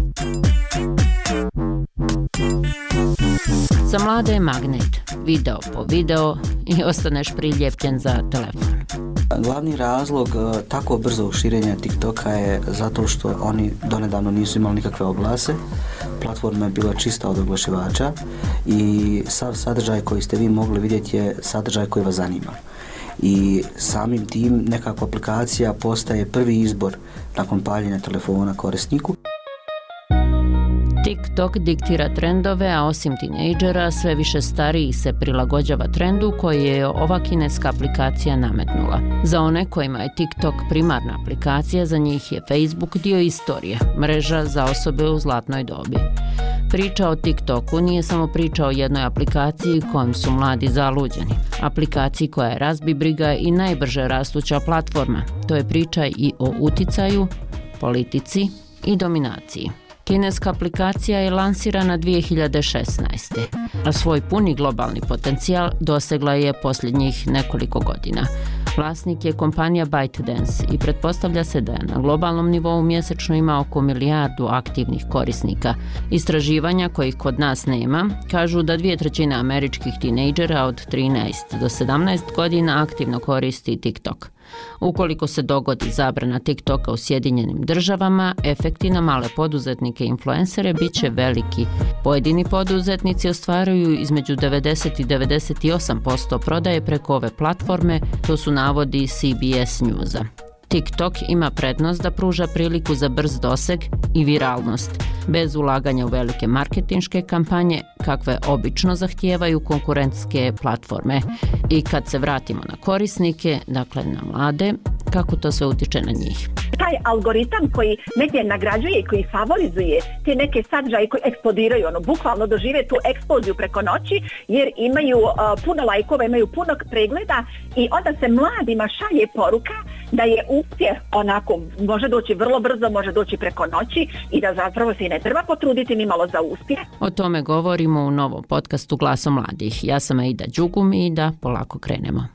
[SPEAKER 4] Za mlade je magnet, video po video i ostaneš priljepljen za telefon.
[SPEAKER 26] Glavni razlog tako brzog širenja TikToka je zato što oni donedavno nisu imali nikakve oglase. Platforma je bila čista od oglašivača i sav sadržaj koji ste vi mogli vidjeti je sadržaj koji vas zanima. I samim tim nekakva aplikacija postaje prvi izbor nakon paljenja telefona korisniku.
[SPEAKER 4] TikTok diktira trendove, a osim tinejdžera, sve više starijih se prilagođava trendu koji je ova kineska aplikacija nametnula. Za one kojima je TikTok primarna aplikacija, za njih je Facebook dio istorije, mreža za osobe u zlatnoj dobi. Priča o TikToku nije samo priča o jednoj aplikaciji kojom su mladi zaluđeni. Aplikaciji koja je razbibriga i najbrže rastuća platforma. To je priča i o uticaju, politici i dominaciji. Kineska aplikacija je lansirana 2016. a svoj puni globalni potencijal dosegla je posljednjih nekoliko godina. Vlasnik je kompanija ByteDance i pretpostavlja se da je na globalnom nivou mjesečno ima oko 1 milijardu aktivnih korisnika. Istraživanja kojih kod nas nema kažu da 2/3 američkih tinejdžera od 13 do 17 godina aktivno koristi TikTok. Ukoliko se dogodi zabrana TikToka u Sjedinjenim Državama, efekti na male poduzetnike i influencere bit će veliki. Pojedini poduzetnici ostvaruju između 90 i 98% prodaje preko ove platforme, to su navodi CBS Newsa. TikTok ima prednost da pruža priliku za brz doseg i viralnost, bez ulaganja u velike marketinške kampanje, kakve obično zahtijevaju konkurentske platforme. I kad se vratimo na korisnike, dakle na mlade, kako to sve utiče na njih?
[SPEAKER 27] Taj algoritam koji negdje nagrađuje i koji favorizuje te neke sadržaje koji eksplodiraju, bukvalno dožive tu eksploziju preko noći jer imaju puno lajkova, imaju puno pregleda i onda se mladima šalje poruka da je uspjeh onako, može doći vrlo brzo, može doći preko noći i da zapravo se i ne treba potruditi ni malo za uspjeh.
[SPEAKER 4] O tome govorimo u novom podcastu Glasom mladih. Ja sam Aida Đugum i da polako krenemo.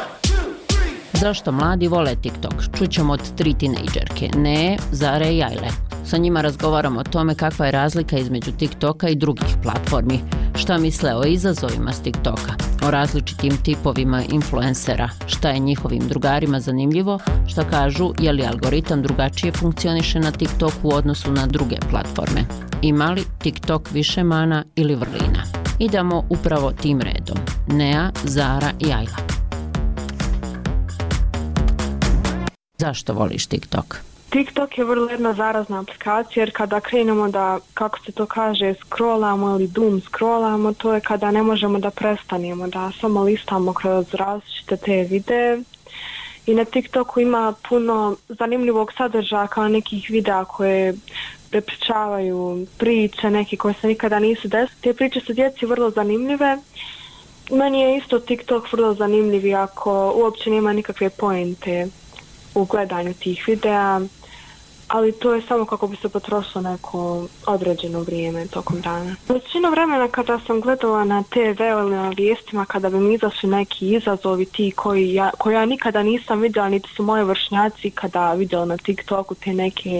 [SPEAKER 4] Zašto mladi vole TikTok? Čućemo od 3 tinejdžerke, Ne, Zare i Ajle. Sa njima razgovaramo o tome kakva je razlika između TikToka i drugih platformi, šta misle o izazovima s TikToka, o različitim tipovima influencera, šta je njihovim drugarima zanimljivo, šta kažu je li algoritam drugačije funkcioniše na TikToku u odnosu na druge platforme. Ima li TikTok više mana ili vrlina? Idemo upravo tim redom. Nea, Zara i Ajla. Zašto voliš TikTok?
[SPEAKER 24] TikTok je vrlo jedna zarazna aplikacija jer kada krenemo da, kako se to kaže, scrollamo ili doom scrollamo, to je kada ne možemo da prestanemo, da samo listamo kroz različite te videe. I na TikToku ima puno zanimljivog sadržaja kao nekih videa koje prepričavaju priče, neke koje se nikada nisu desile. Te priče su djeci vrlo zanimljive. Meni je isto TikTok vrlo zanimljiv iako uopće nema nikakve pointe u gledanju tih videa, ali to je samo kako bi se potrošilo neko određeno vrijeme tokom dana. Većinu vremena kada sam gledala na TV ili na vijestima, kada bi mi izašli neki izazovi ti koji ja nikada nisam vidjela, niti su moji vršnjaci kada vidjeli na TikToku te neke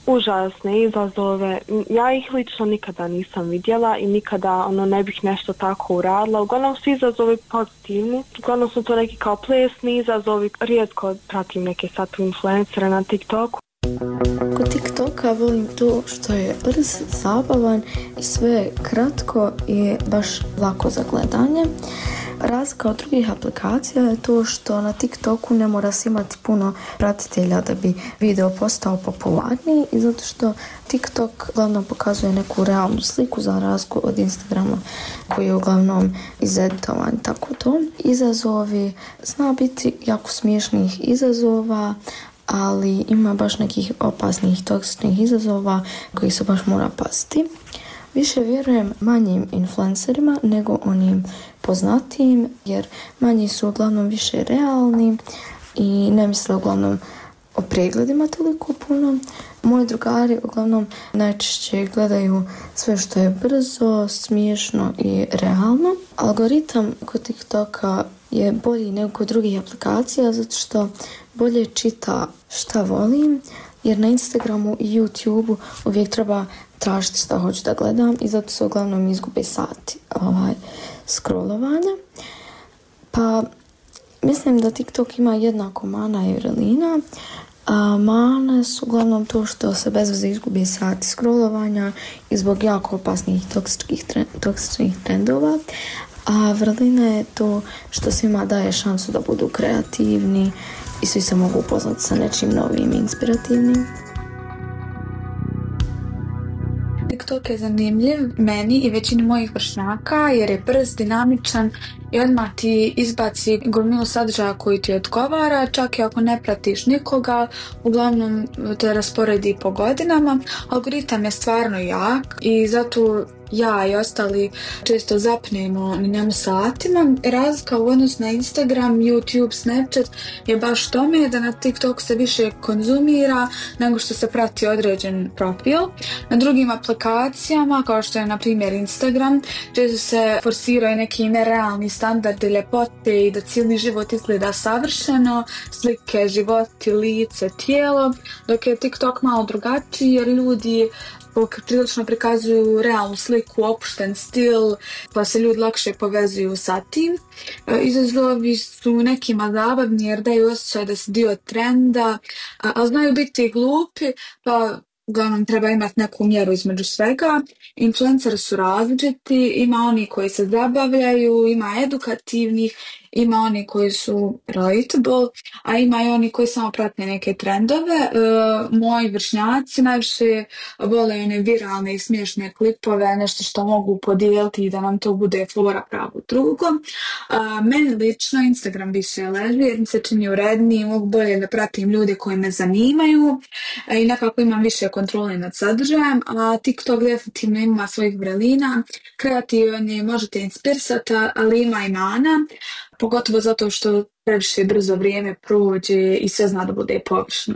[SPEAKER 24] užasne izazove. Ja ih lično nikada nisam vidjela i nikada ne bih nešto tako uradila. Uglavnom su izazovi pozitivni. Uglavnom su to neki kao plesni izazovi. Rijetko pratim neke sad influencere na TikToku.
[SPEAKER 6] Kod TikToka volim to što je brz, zabavan i sve kratko i baš lako za gledanje. Razlika od drugih aplikacija je to što na TikToku ne mora se imati puno pratitelja da bi video postao popularniji i zato što TikTok uglavnom pokazuje neku realnu sliku za razliku od Instagrama koji je uglavnom izeditovan, tako to. Izazovi zna biti jako smiješnih izazova, ali ima baš nekih opasnih toksičnih izazova koji se baš mora paziti. Više vjerujem manjim influencerima nego onim poznatijim, jer manji su uglavnom više realni i ne misle uglavnom o pregledima toliko puno. Moji drugari uglavnom najčešće gledaju sve što je brzo, smiješno i realno. Algoritam kod TikToka je bolji nego kod drugih aplikacija zato što bolje čita šta volim, jer na Instagramu i YouTubeu uvijek treba tražiti šta hoću da gledam i zato se uglavnom izgube sati scrollovanja. Pa mislim da TikTok ima jednako mana i vrlina. Mane su uglavnom to što se bez veze izgubi sati scrollovanja i zbog jako opasnih toksičnih trendova. A vrlina je to što svima daje šansu da budu kreativni i svi se mogu upoznati sa nečim novim i inspirativnim.
[SPEAKER 25] TikTok je zanimljiv meni i većini mojih vršnjaka jer je brz, dinamičan i odmah ti izbaci gomilu sadržaja koji ti odgovara, čak i ako ne pratiš nikoga, uglavnom te rasporedi po godinama. Algoritam je stvarno jak i zato ja i ostali često zapnemo na njemu satima. Razlika u odnosu na Instagram, YouTube, Snapchat je baš tome da na TikTok se više konzumira nego što se prati određen profil. Na drugim aplikacijama, kao što je na primjer Instagram, često se forsiraju neki nerealni standardi ljepote i da cijeli život izgleda savršeno, slike, životi, lice, tijelo, dok je TikTok malo drugačiji jer ljudi prilično prikazuju realnu sliku, opušten stil, pa se ljudi lakše povezuju sa tim. Izazovi su nekima zabavni jer daju osjećaj da si dio trenda, ali znaju biti glupi, pa uglavnom treba imati neku mjeru između svega. Influenceri su različiti, ima oni koji se zabavljaju, ima edukativnih, ima oni koji su relatable, a ima i oni koji samo prate neke trendove. Moji vršnjaci najviše vole one viralne i smiješne klipove, nešto što mogu podijeliti i da nam to bude fora pravo drugom. Meni lično Instagram više leži jer mi se čini uredniji, mogu bolje da pratim ljude koji me zanimaju i nekako imam više kontrole nad sadržajem, a TikTok definitivno ima svojih vrelina, kreativan je, možete inspirisati, ali ima i mana, pogotovo zato što previše brzo vrijeme prođe i sve zna da bude površno.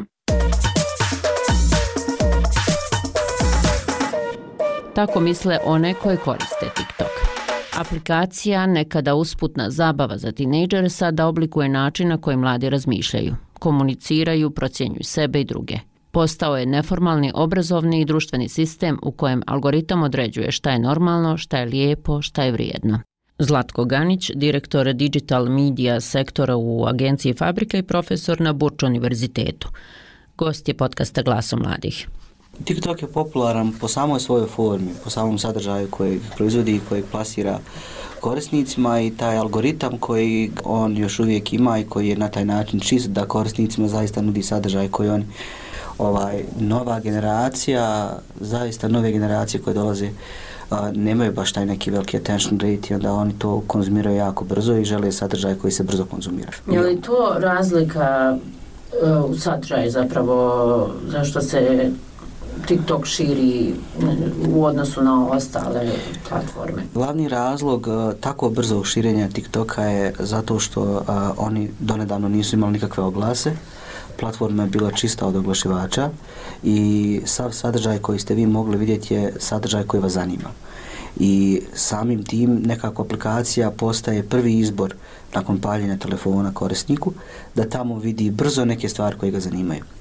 [SPEAKER 4] Tako misle one koje koriste TikTok. Aplikacija, nekada usputna zabava za tinejdžere, sada oblikuje način na koji mladi razmišljaju, komuniciraju, procjenjuju sebe i druge. Postao je neformalni obrazovni i društveni sistem u kojem algoritam određuje šta je normalno, šta je lijepo, šta je vrijedno. Zlatko Ganić, direktor Digital Media sektora u agenciji Fabrika i profesor na Burč univerzitetu. Gost je podcasta Glasom mladih.
[SPEAKER 26] TikTok je popularan po samoj svojoj formi, po samom sadržaju koji proizvodi i koji plasira korisnicima i taj algoritam koji on još uvijek ima i koji je na taj način čist da korisnicima zaista nudi sadržaj koji oni nova generacija, zaista nove generacije koje dolaze nemaju baš taj neki veliki attention rate i onda oni to konzumiraju jako brzo i žele sadržaj koji se brzo konzumira.
[SPEAKER 4] Je li to razlika u sadržaju zapravo zašto se TikTok širi u odnosu na ostale platforme?
[SPEAKER 26] Glavni razlog tako brzog širenja TikToka je zato što oni donedavno nisu imali nikakve oglase. Platforma je bila čista od oglašivača i sav sadržaj koji ste vi mogli vidjeti je sadržaj koji vas zanima. I samim tim nekako aplikacija postaje prvi izbor nakon paljenja telefona korisniku da tamo vidi brzo neke stvari koje ga zanimaju.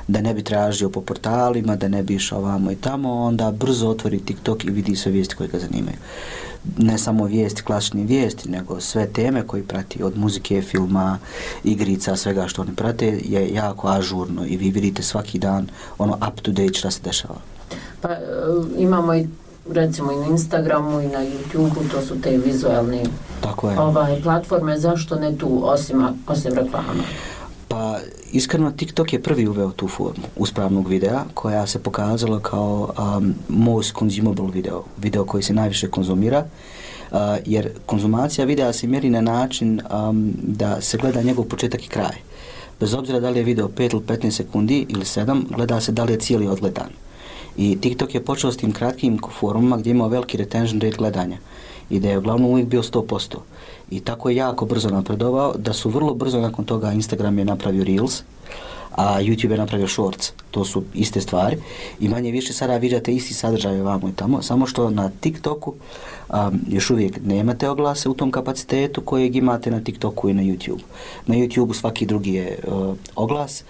[SPEAKER 26] da ne bi tražio po portalima, da ne bi išao ovamo i tamo, onda brzo otvori TikTok i vidi sve vijesti koje ga zanimaju. Ne samo vijesti, klasične vijesti, nego sve teme koje prati, od muzike, filma, igrica, svega što oni prate je jako ažurno i vi vidite svaki dan ono up to date šta se dešava.
[SPEAKER 4] Pa imamo i recimo i na Instagramu i na YouTubeu, to su te vizualne platforme, zašto ne tu osim reklama?
[SPEAKER 26] Pa iskreno TikTok je prvi uveo tu formu uspravnog videa koja se pokazala kao most consumable video koji se najviše konzumira, jer konzumacija videa se mjeri na način da se gleda njegov početak i kraj. Bez obzira da li je video 5 ili 15 sekundi ili 7, gleda se da li je cijeli odgledan. I TikTok je počeo s tim kratkim formama gdje imao veliki retention rate gledanja i da je uglavnom uvijek bio 100%. I tako je jako brzo napredovao da su vrlo brzo nakon toga Instagram je napravio Reels, a YouTube je napravio Shorts. To su iste stvari i manje više sada viđate isti sadržaj ovamo i tamo, samo što na TikToku još uvijek nemate oglase u tom kapacitetu kojeg imate na TikToku i na YouTube. Na YouTubeu svaki drugi je oglas,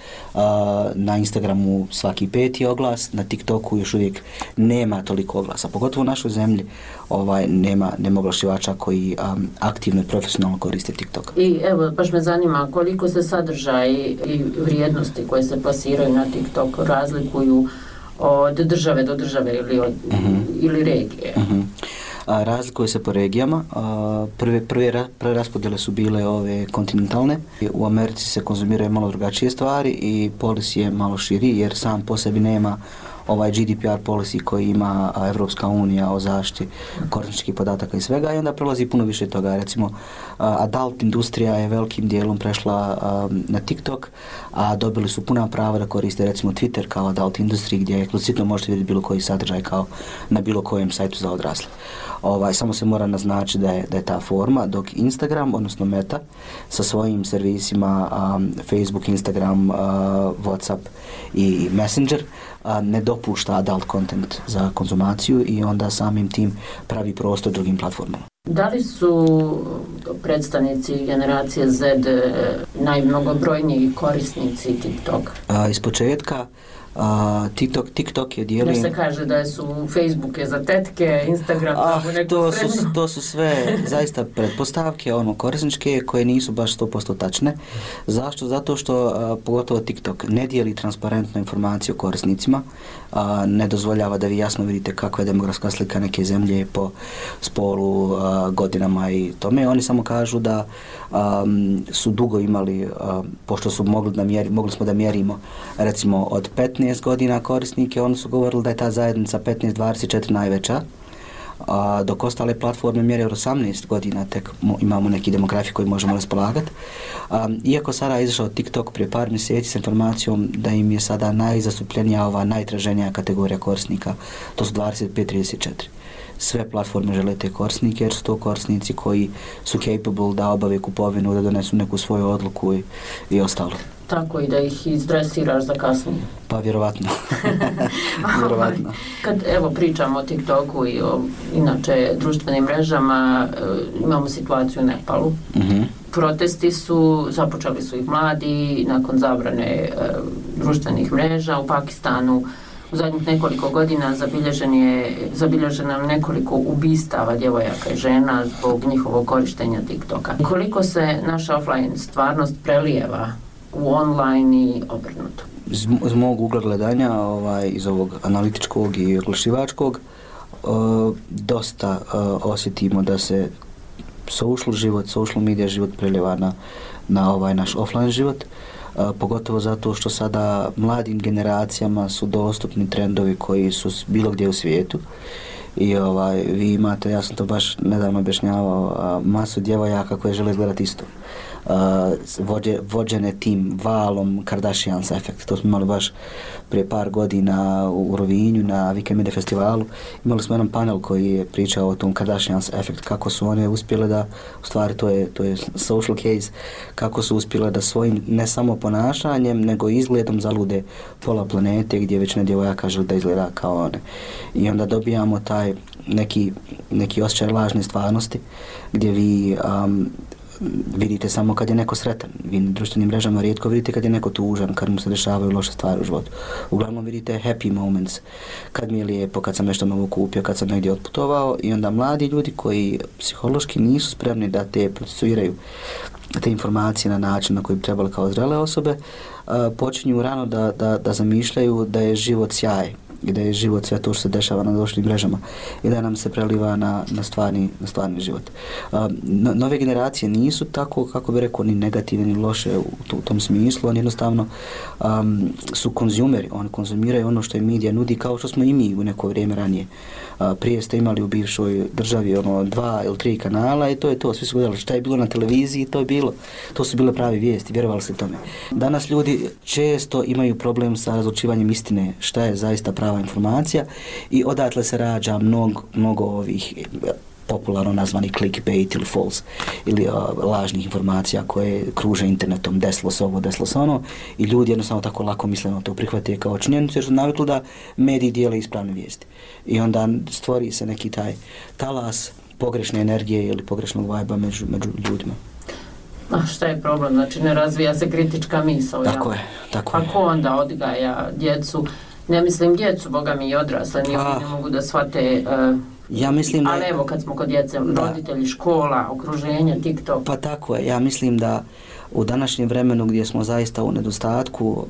[SPEAKER 26] na Instagramu svaki 5. oglas, na TikToku još uvijek nema toliko oglasa. Pogotovo u našoj zemlji nema oglašivača koji aktivno i profesionalno koriste TikTok.
[SPEAKER 4] I evo, baš me zanima koliko se sadržaj i vrijednosti koje se plasiraju na TikTok razlikuju od države do države ili regije.
[SPEAKER 26] Razlikuje se po regijama. Prve raspodjele su bile ove kontinentalne. U Americi se konzumiraju malo drugačije stvari i policy je malo širi jer sam po sebi nema ovaj GDPR policy koji ima Evropska unija o zaštiti korisničkih podataka i svega i onda prelazi puno više toga. Recimo, adult industrija je velikim dijelom prešla na TikTok, a dobili su puna prava da koriste recimo Twitter kao adult industriji gdje eksplicitno možete vidjeti bilo koji sadržaj kao na bilo kojem sajtu za odrasle. Samo se mora naznačiti da je ta forma, dok Instagram, odnosno Meta, sa svojim servisima Facebook, Instagram, WhatsApp i Messenger ne dopušta adult content za konzumaciju i onda samim tim pravi prostor drugim platformama.
[SPEAKER 4] Da li su predstavnici generacije Z najmnogobrojniji korisnici TikTok?
[SPEAKER 26] Iz početka TikTok je dijelio...
[SPEAKER 4] Jer se kaže da su Facebook je za tetke, Instagram za neku srednju.
[SPEAKER 26] To su sve zaista pretpostavke, korisničke, koje nisu baš 100% tačne. Zašto? Zato što pogotovo TikTok ne dijeli transparentnu informaciju korisnicima, ne dozvoljava da vi jasno vidite kakva je demografska slika neke zemlje po spolu, godinama i tome. Oni samo kažu da su dugo imali, pošto su mogli smo da mjerimo recimo od 15 godina korisnike, oni su govorili da je ta zajednica 15-24 najveća, dok ostale platforme mjere od 18 godina tek imamo neki demografi koji možemo raspolagati. Iako sada je izašao TikTok prije par mjeseci s informacijom da im je sada najzastupljenija ova najtraženija kategorija korisnika, to su 25-34. Sve platforme žele te korisnike jer su to korisnici koji su capable da obave kupovinu, da donesu neku svoju odluku i ostalo.
[SPEAKER 4] Tako i da ih izdresiraš za kasnije.
[SPEAKER 26] Pa vjerovatno. Vjerovatno.
[SPEAKER 4] Kad evo pričamo o TikToku i o inače društvenim mrežama, imamo situaciju u Nepalu. Protesti započeli su ih mladi nakon zabrane društvenih mreža. U Pakistanu u zadnjih nekoliko godina zabilježeno nekoliko ubistava djevojaka i žena zbog njihovog korištenja TikToka. Koliko se naša offline stvarnost prelijeva u online i obrnuto?
[SPEAKER 26] Iz mog ugla gledanja, iz ovog analitičkog i oglašivačkog, dosta osjetimo da se social media život prelijeva na ovaj naš offline život, pogotovo zato što sada mladim generacijama su dostupni trendovi koji su bilo gdje u svijetu i vi imate, ja sam to baš nedavno objašnjavao, masu djevojaka koje žele gledati isto. Vođene tim valom Kardashians efekt. To smo imali baš prije par godina u Rovinju na Weekend Media festivalu. Imali smo jedan panel koji je pričao o tom Kardashians efekt, kako su one uspjele da, u stvari to je social case, kako su uspjele da svojim ne samo ponašanjem nego izgledom zalude pola planete gdje većina djevojaka želi da izgleda kao one. I onda dobijamo taj neki osjećaj lažne stvarnosti gdje vi vidite samo kad je neko sretan. Vi na društvenim mrežama rijetko vidite kad je neko tužan, kad mu se dešavaju loše stvari u životu. Uglavnom vidite happy moments, kad mi je lijepo, kad sam nešto novo kupio, kad sam negdje otputovao, i onda mladi ljudi koji psihološki nisu spremni da te procesuiraju te informacije na način na koji bi trebali kao zrele osobe, počinju rano da zamišljaju da je život sjaj i da je život sve to što se dešava na društvenim mrežama i da nam se preliva na stvarni život. Nove generacije nisu tako, kako bi rekao, ni negativne ni loše u tom smislu, oni jednostavno su konzumeri, oni konzumiraju ono što im medija nudi, kao što smo i mi u neko vrijeme ranije. Prije ste imali u bivšoj državi 2 ili 3 kanala i to je to, svi su gledali šta je bilo na televiziji, to je bilo. To su bile pravi vijesti, vjerovali ste tome. Danas ljudi često imaju problem sa razlučivanjem istine, šta je zaista prava informacija, i odatle se rađa mnogo ovih popularno nazvani clickbait ili false ili lažnih informacija koje kruže internetom, desilo se ovo, desilo se ono, i ljudi jednostavno tako lako misleno to prihvate kao činjenicu jer su navikli da mediji dijele ispravne vijesti. I onda stvori se neki taj talas pogrešne energije ili pogrešnog vajba među ljudima.
[SPEAKER 4] A šta je problem? Znači ne razvija se kritička misao.
[SPEAKER 26] Tako je.
[SPEAKER 4] Pa ko onda odgaja djecu? Ne mislim djecu, boga mi i odrasle, ni oni ne mogu da shvate.
[SPEAKER 26] Ja mislim da...
[SPEAKER 4] Ali evo kad smo kod djece, roditelji, škola, okruženje, TikTok.
[SPEAKER 26] Pa tako je, ja mislim da u današnjem vremenu gdje smo zaista u nedostatku,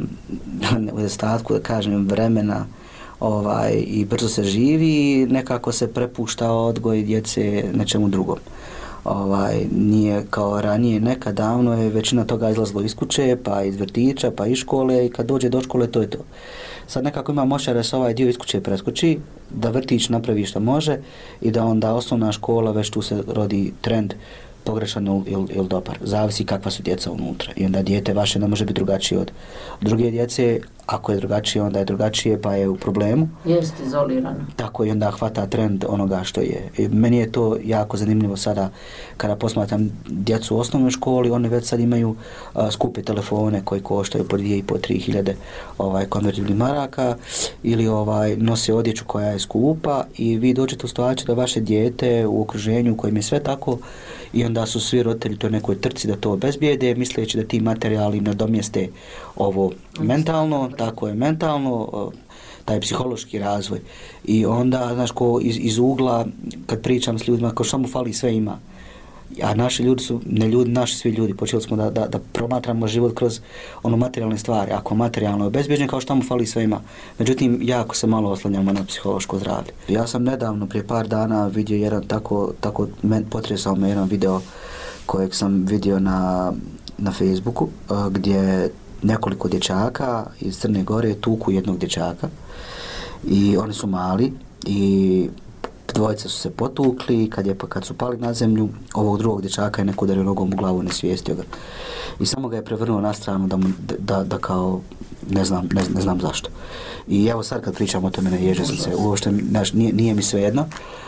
[SPEAKER 26] da kažem, vremena i brzo se živi, nekako se prepušta odgoj djece nečemu drugom. Nije kao ranije, nekad davno je većina toga izlazilo iz kuće, pa iz vrtića, pa iz škole, i kad dođe do škole to je to. Sad nekako ima moća da se ovaj dio iz kuće preskoči, da vrtić napravi što može i da onda osnovna škola, već tu se rodi trend pogrešan ili dobar. Zavisi kakva su djeca unutra. I onda dijete vaše ne može biti drugačije od druge djece. Ako je drugačije, onda je drugačije, pa je u problemu.
[SPEAKER 4] Jest izolirano.
[SPEAKER 26] Tako, i onda hvata trend onoga što je. I meni je to jako zanimljivo sada kada posmatram djecu u osnovnoj školi, oni već sad imaju skupe telefone koji koštaju po 2.500-3.000 hiljade konvertibilnih maraka, ili nose odjeću koja je skupa, i vi dođete u situaciju da vaše dijete u okruženju u kojem je sve tako, i onda su svi roditelji to nekoj trci da to obezbijede, misleći da ti materijali nadomjeste ovo mentalno, tako je mentalno, taj psihološki razvoj. I onda, znaš, ko iz ugla, kad pričam s ljudima, kao što mu fali, sve ima. A naši ljudi su, ne ljudi, naši svi ljudi, počeli smo da promatramo život kroz materijalne stvari. Ako materijalno je obezbjeđen, kao što mu fali, sve ima. Međutim, jako se malo oslanjamo na psihološko zdravlje. Ja sam nedavno, prije par dana, vidio jedan tako potresao me jedan video kojeg sam vidio na Facebooku, gdje nekoliko dječaka iz Crne Gore tuku jednog dječaka, i oni su mali i dvojica su se potukli, kad su pali na zemlju, ovog drugog dječaka je neko udario nogom u glavu, nesvijestio ga. I samo ga je prevrnuo na stranu da kao ne znam zašto. I evo sad kad pričam o tome, naježio sam se, uopšte nije mi svejedno.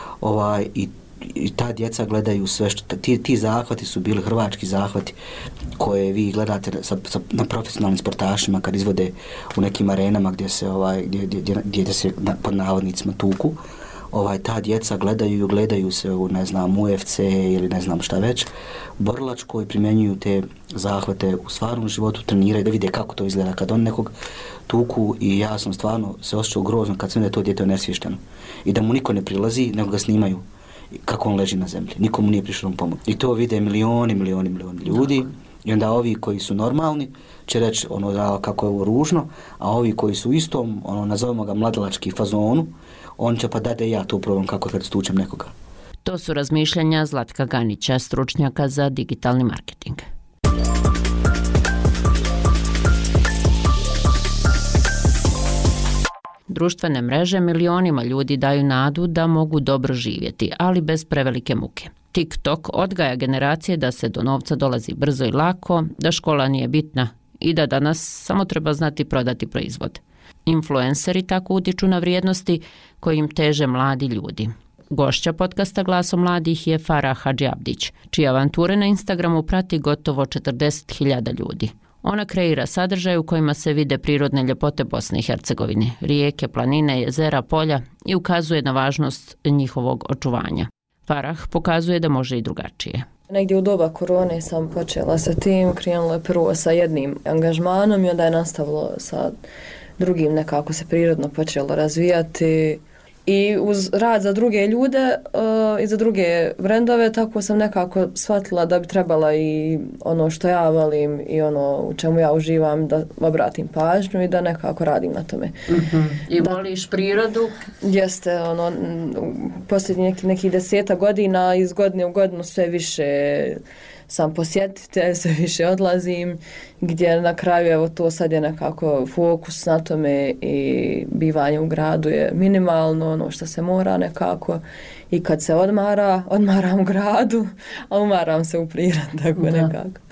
[SPEAKER 26] I ta djeca gledaju sve što... Ti zahvati su bili hrvački zahvati koje vi gledate na profesionalnim sportašima kad izvode u nekim arenama gdje se pod navodnicima tuku. Ta djeca gledaju se u, ne znam, UFC ili ne znam šta već, borilačko, i primjenjuju te zahvate u stvarnom životu, treniraju da vide kako to izgleda kad on nekog tuku, i ja sam stvarno se osjećao grozno kad sam da je to dijete nesvješteno i da mu niko ne prilazi, nego ga snimaju kako on leži na zemlji. Nikomu nije prišlo pomoć. I to vide milioni ljudi, i onda ovi koji su normalni će reći kako je ovo ružno, a ovi koji su u istom, nazovemo ga mladalački fazonu, on će pa da ja to probam kako kad stučem nekoga.
[SPEAKER 4] To su razmišljanja Zlatka Ganića, stručnjaka za digitalni marketing. Društvene mreže milionima ljudi daju nadu da mogu dobro živjeti, ali bez prevelike muke. TikTok odgaja generacije da se do novca dolazi brzo i lako, da škola nije bitna i da danas samo treba znati prodati proizvod. Influenceri tako utiču na vrijednosti kojim teže mladi ljudi. Gošća podcasta Glasom mladih je Farah Hadžiabdić, čije avanture na Instagramu prati gotovo 40.000 ljudi. Ona kreira sadržaj u kojima se vide prirodne ljepote Bosne i Hercegovine, rijeke, planine, jezera, polja, i ukazuje na važnost njihovog očuvanja. Farah pokazuje da može i drugačije.
[SPEAKER 2] Negdje u doba korone sam počela sa tim, krenula je prvo sa jednim angažmanom i onda je nastavilo sa drugim, nekako se prirodno počelo razvijati. I uz rad za druge ljude i za druge brendove, tako sam nekako shvatila da bi trebala i ono što ja volim i ono u čemu ja uživam da obratim pažnju i da nekako radim na tome.
[SPEAKER 4] I voliš prirodu?
[SPEAKER 2] Jeste, ono, posljednjih nekih 10 godina iz godine u godinu sve više sam posjetitelj, sve više odlazim, gdje na kraju evo to sad je nekako fokus na tome i bivanje u gradu je minimalno, ono što se mora nekako i kad se odmaram u gradu, a umaram se u prirodi, tako nekako.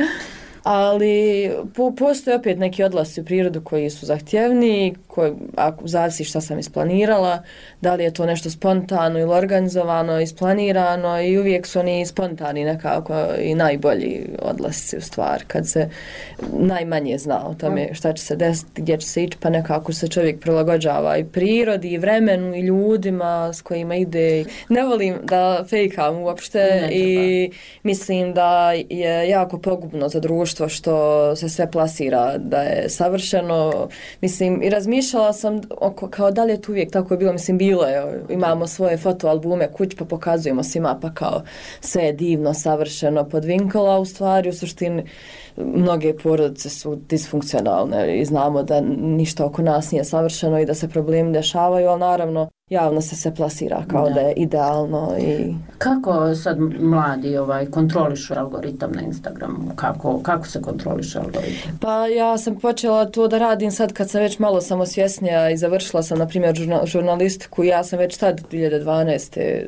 [SPEAKER 2] Ali postoje opet neki odlasci u prirodu koji su zahtjevni, ako zavisi šta sam isplanirala, da li je to nešto spontano ili organizovano, isplanirano i uvijek su oni spontani nekako i najbolji odlasci u stvar, kad se najmanje zna o tome šta će se desiti, gdje će se ići, pa nekako se čovjek prilagođava i prirodi, i vremenu, i ljudima s kojima ide. Ne volim da fejkam uopšte i mislim da je jako pogubno za društvo što se sve plasira da je savršeno. Mislim, i razmišljala sam kao da li je to uvijek tako bilo. Mislim, bilo je. Imamo svoje fotoalbume kuć pa pokazujemo svima pa kao sve je divno, savršeno podvinkala. U stvari, u suštini, mnoge porodice su disfunkcionalne i znamo da ništa oko nas nije savršeno i da se problemi dešavaju, ali naravno javno se plasira kao da je idealno. I
[SPEAKER 4] kako sad mladi kontrolišu algoritam na Instagramu? Kako se kontroliše algoritam?
[SPEAKER 2] Pa ja sam počela to da radim sad kad sam već malo samosvjesnija i završila sam, na primjer, žurnalistiku. Ja sam već tad 2012.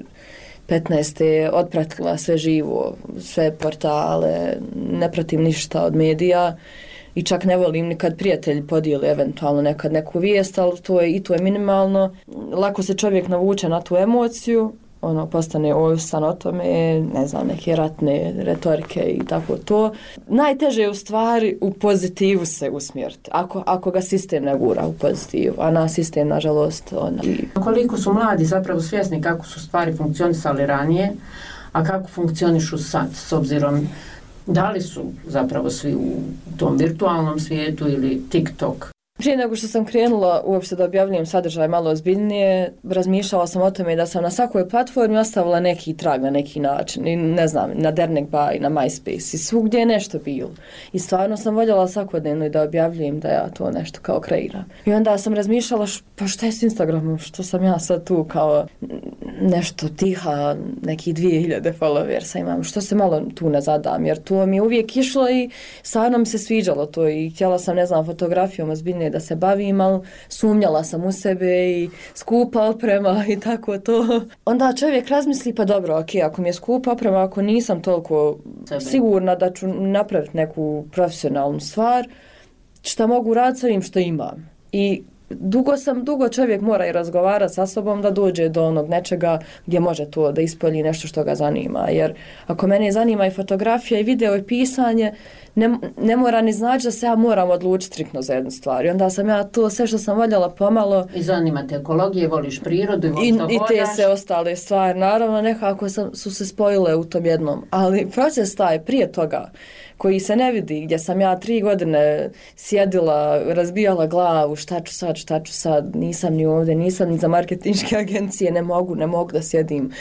[SPEAKER 2] 15. otpratila sve živo, sve portale, ne pratim ništa od medija i čak ne volim ni kad prijatelji podijeli eventualno nekad neku vijest, ali to je minimalno. Lako se čovjek navuče na tu emociju, postane ovisan o tome, ne znam, neke ratne retorike i tako to. Najteže je u stvari u pozitivu se usmjeriti, ako ga sistem ne gura u pozitivu, a na sistem, nažalost,
[SPEAKER 4] Koliko su mladi zapravo svjesni kako su stvari funkcionisali ranije, a kako funkcionišu sad, s obzirom da li su zapravo svi u tom virtualnom svijetu ili TikTok?
[SPEAKER 2] Prije nego što sam krenula uopšte da objavljujem sadržaj malo ozbiljnije, razmišljala sam o tome da sam na svakoj platformi ostavila neki trag na neki način. I ne znam, na Dernekba i na MySpace i svugdje je nešto bilo. I stvarno sam voljela svakodnevno da objavljujem da ja to nešto kao kreiram. I onda sam razmišljala pa šta je s Instagramom, što sam ja sad tu kao nešto tiha, neki 2000 followersa imam, što se malo tu ne zadam, jer to mi je uvijek išlo i stvarno mi se sviđalo to i htjela sam, ne znam, fotografijom ozbiljnije da se bavim, ali sumnjala sam u sebe i skupa oprema i tako to. Onda čovjek razmisli, pa dobro, ok, ako mi je skupa oprema, ako nisam toliko sigurna da ću napraviti neku profesionalnu stvar, šta mogu raditi s ovim što imam. I dugo čovjek mora i razgovarati sa sobom da dođe do onog nečega gdje može to da ispolji nešto što ga zanima. Jer ako mene zanima i fotografija i video i pisanje, ne mora ni znači da se ja moram odlučiti striktno za jednu stvar. I onda sam ja to sve što sam voljela pomalo...
[SPEAKER 4] I zanima te ekologije, voliš prirodu i voliš
[SPEAKER 2] i te se ostale stvari. Naravno, nekako su se spojile u tom jednom. Ali proces taj prije toga, koji se ne vidi, gdje sam ja 3 godine sjedila, razbijala glavu, šta ću sad, nisam ni ovdje, nisam ni za marketinške agencije, ne mogu da sjedim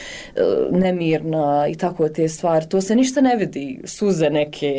[SPEAKER 2] nemirna i tako te stvari. To se ništa ne vidi, suze neke,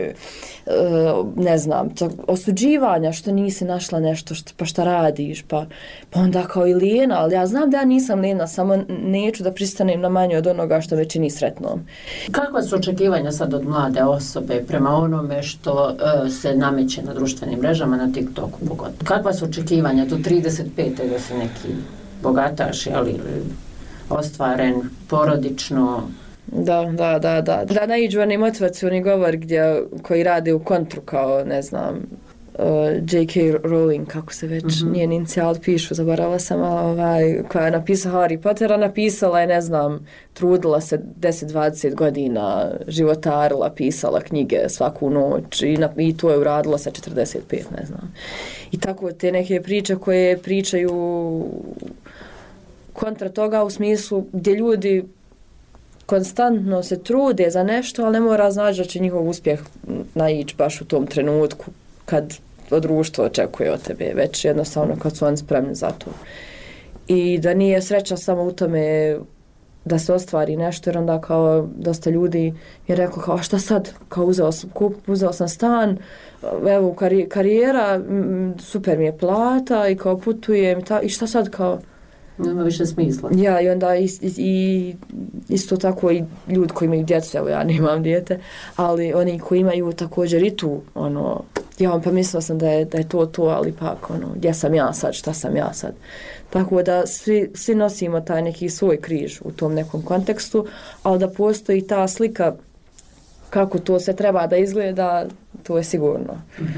[SPEAKER 2] ne znam, osuđivanja što nisi našla nešto, pa šta radiš, pa onda kao i lijena, ali ja znam da ja nisam lijena, samo neću da pristanem na manje od onoga što me čini sretnom.
[SPEAKER 4] Kakva su očekivanja sad od mlade osobe prema onome što se nameće na društvenim mrežama, na TikToku pogotovo? Kakva su očekivanja do 35. da se neki bogataš, ali ostvaren, porodično?
[SPEAKER 2] Da naiđu oni motivacioni govor koji rade u kontru kao, ne znam, J.K. Rowling, kako se već njen inicijal pišu, zaboravila sam, koja je napisala Harry Pottera, napisala je, ne znam, trudila se 10-20 godina, životarila, pisala knjige svaku noć i to je uradila sa 45, ne znam. I tako te neke priče koje pričaju kontra toga u smislu gdje ljudi konstantno se trude za nešto, ali ne mora znači da će njihov uspjeh naići baš u tom trenutku kad društvo očekuje od tebe, već jednostavno kad su oni spremni za to. I da nije sreća samo u tome da se ostvari nešto, jer onda kao dosta ljudi je rekao kao šta sad, kao uzeo sam stan, evo karijera, super mi je plata i kao putujem i šta sad kao
[SPEAKER 4] nema više smisla.
[SPEAKER 2] Ja, i onda isto tako i ljudi koji imaju djecu, evo ja nemam dijete, ali oni koji imaju također i tu, ja pa mislila sam da je to, ali pak, gdje sam ja sad, šta sam ja sad. Tako da svi nosimo taj neki svoj križ u tom nekom kontekstu, ali da postoji ta slika kako to se treba da izgleda, to je sigurno.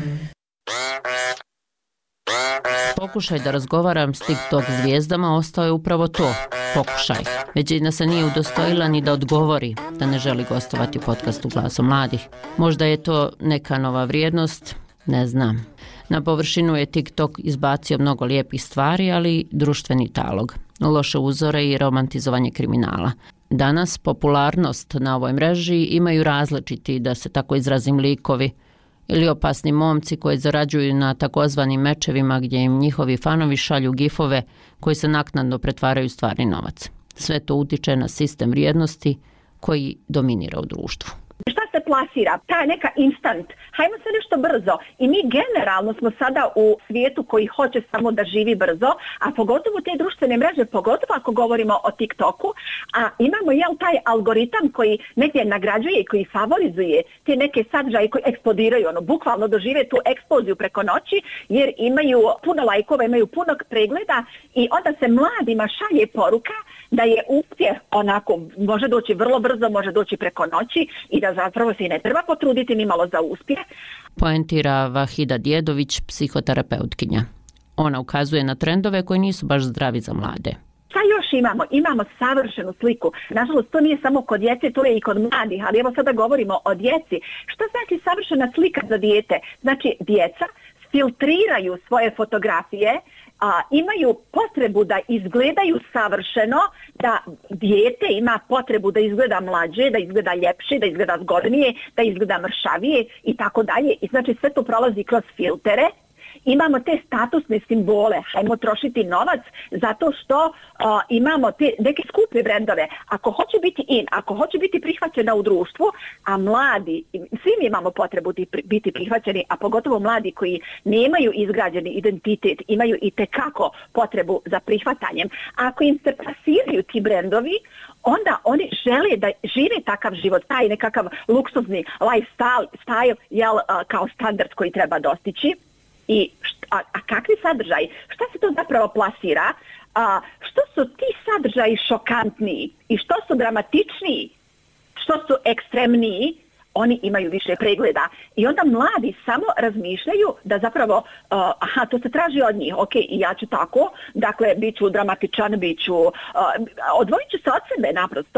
[SPEAKER 4] Pokušaj da razgovaram s TikTok zvijezdama ostao je upravo to, pokušaj. Većina se nije udostojila ni da odgovori da ne želi gostovati u podcastu Glasom mladih. Možda je to neka nova vrijednost, ne znam. Na površinu je TikTok izbacio mnogo lijepih stvari, ali društveni talog, loše uzore i romantizovanje kriminala. Danas popularnost na ovoj mreži imaju različiti, da se tako izrazim, likovi ili opasni momci koji zarađuju na takozvanim mečevima gdje im njihovi fanovi šalju gifove koji se naknadno pretvaraju u stvarni novac. Sve to utiče na sistem vrijednosti koji dominira u društvu.
[SPEAKER 27] Šta se plasira? Ta je neka instant. Hajmo se nešto brzo. I mi generalno smo sada u svijetu koji hoće samo da živi brzo, a pogotovo te društvene mreže, pogotovo ako govorimo o TikToku, a imamo taj algoritam koji negdje nagrađuje i koji favorizuje te neke sadržaje koji eksplodiraju, bukvalno dožive tu eksploziju preko noći, jer imaju puno lajkova, imaju puno pregleda i onda se mladima šalje poruka da je uspjeh onako, može doći vrlo brzo, može doći preko noći i da zapravo se ne treba potruditi ni malo za uspjeh.
[SPEAKER 4] Poentira Vahida Djedović, psihoterapeutkinja. Ona ukazuje na trendove koji nisu baš zdravi za mlade.
[SPEAKER 27] Šta još imamo? Imamo savršenu sliku. Nažalost, to nije samo kod djece, to je i kod mladih, ali evo sada govorimo o djeci. Što znači savršena slika za dijete? Znači, djeca filtriraju svoje fotografije, imaju potrebu da izgledaju savršeno, da dijete ima potrebu da izgleda mlađe, da izgleda ljepše, da izgleda zgodnije, da izgleda mršavije i tako dalje. I znači sve to prolazi kroz filtere. Imamo te statusne simbole, hajmo trošiti novac zato što imamo te neke skupe brendove. Ako hoće biti ako hoće biti prihvaćena u društvu, a mladi, svi mi imamo potrebu biti prihvaćeni, a pogotovo mladi koji nemaju izgrađeni identitet, imaju i tekako potrebu za prihvatanjem. A ako im se plasiraju ti brendovi, onda oni žele da žive takav život, taj nekakav luksuzni lifestyle kao standard koji treba dostići. A kakvi sadržaji? Šta se to zapravo plasira? Što su ti sadržaji šokantniji i što su dramatičniji, što su ekstremniji, oni imaju više pregleda. I onda mladi samo razmišljaju da zapravo, to se traži od njih, ok, i ja ću tako, dakle, bit ću dramatičan, odvojit ću se od sebe naprosto,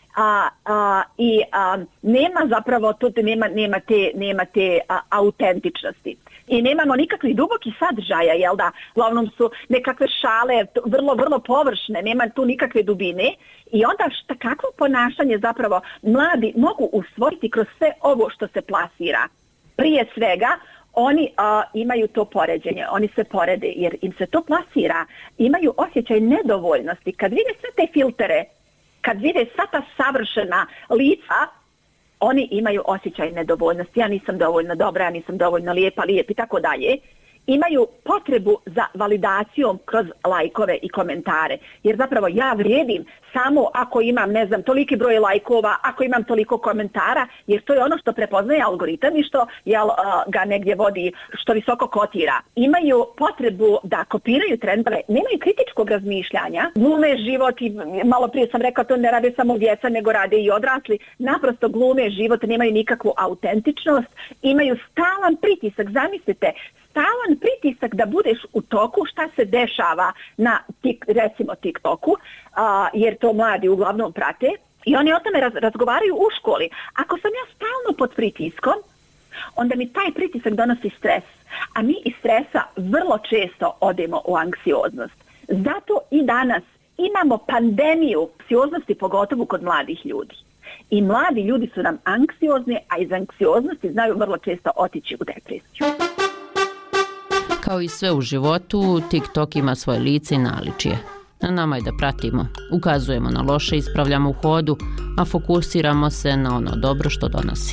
[SPEAKER 27] nema zapravo, nema te autentičnosti. I nemamo nikakvih dubokih sadržaja, jel da? Uglavnom su nekakve šale vrlo, vrlo površne, nema tu nikakve dubine. I onda kakvo ponašanje zapravo mladi mogu usvojiti kroz sve ovo što se plasira? Prije svega, oni imaju to poređenje, oni se porede jer im se to plasira. Imaju osjećaj nedovoljnosti. Kad vide sve te filtere, kad vide sva ta savršena lica, oni imaju osjećaj nedovoljnosti. Ja nisam dovoljno dobra, ja nisam dovoljno lijep i tako dalje. Imaju potrebu za validacijom kroz lajkove i komentare. Jer zapravo ja vrijedim samo ako imam, toliki broj lajkova, ako imam toliko komentara, jer to je ono što prepoznaje algoritam i što ga negdje vodi, što visoko kotira. Imaju potrebu da kopiraju trendove, nemaju kritičkog razmišljanja, glume život i malo prije sam rekao to ne rade samo djeca, nego rade i odrasli. Naprosto glume život, nemaju nikakvu autentičnost, imaju stalan pritisak, zamislite, stalan pritisak da budeš u toku šta se dešava na recimo TikToku, jer to mladi uglavnom prate i oni o tome razgovaraju u školi. Ako sam ja stalno pod pritiskom, onda mi taj pritisak donosi stres, a mi iz stresa vrlo često odemo u anksioznost. Zato i danas imamo pandemiju anksioznosti, pogotovo kod mladih ljudi. I mladi ljudi su nam anksiozni, a iz anksioznosti znaju vrlo često otići u depresiju.
[SPEAKER 4] Kao i sve u životu, TikTok ima svoje lice i naličje. Na nama je da pratimo, ukazujemo na loše, ispravljamo u hodu, a fokusiramo se na ono dobro što donosi.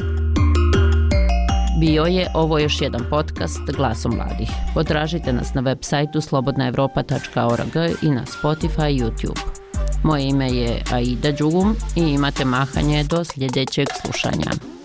[SPEAKER 4] Bio je ovo još jedan podcast Glasom mladih. Potražite nas na web sajtu slobodnaevropa.org i na Spotify i YouTube. Moje ime je Aida Đugum i imate mahanje do sljedećeg slušanja.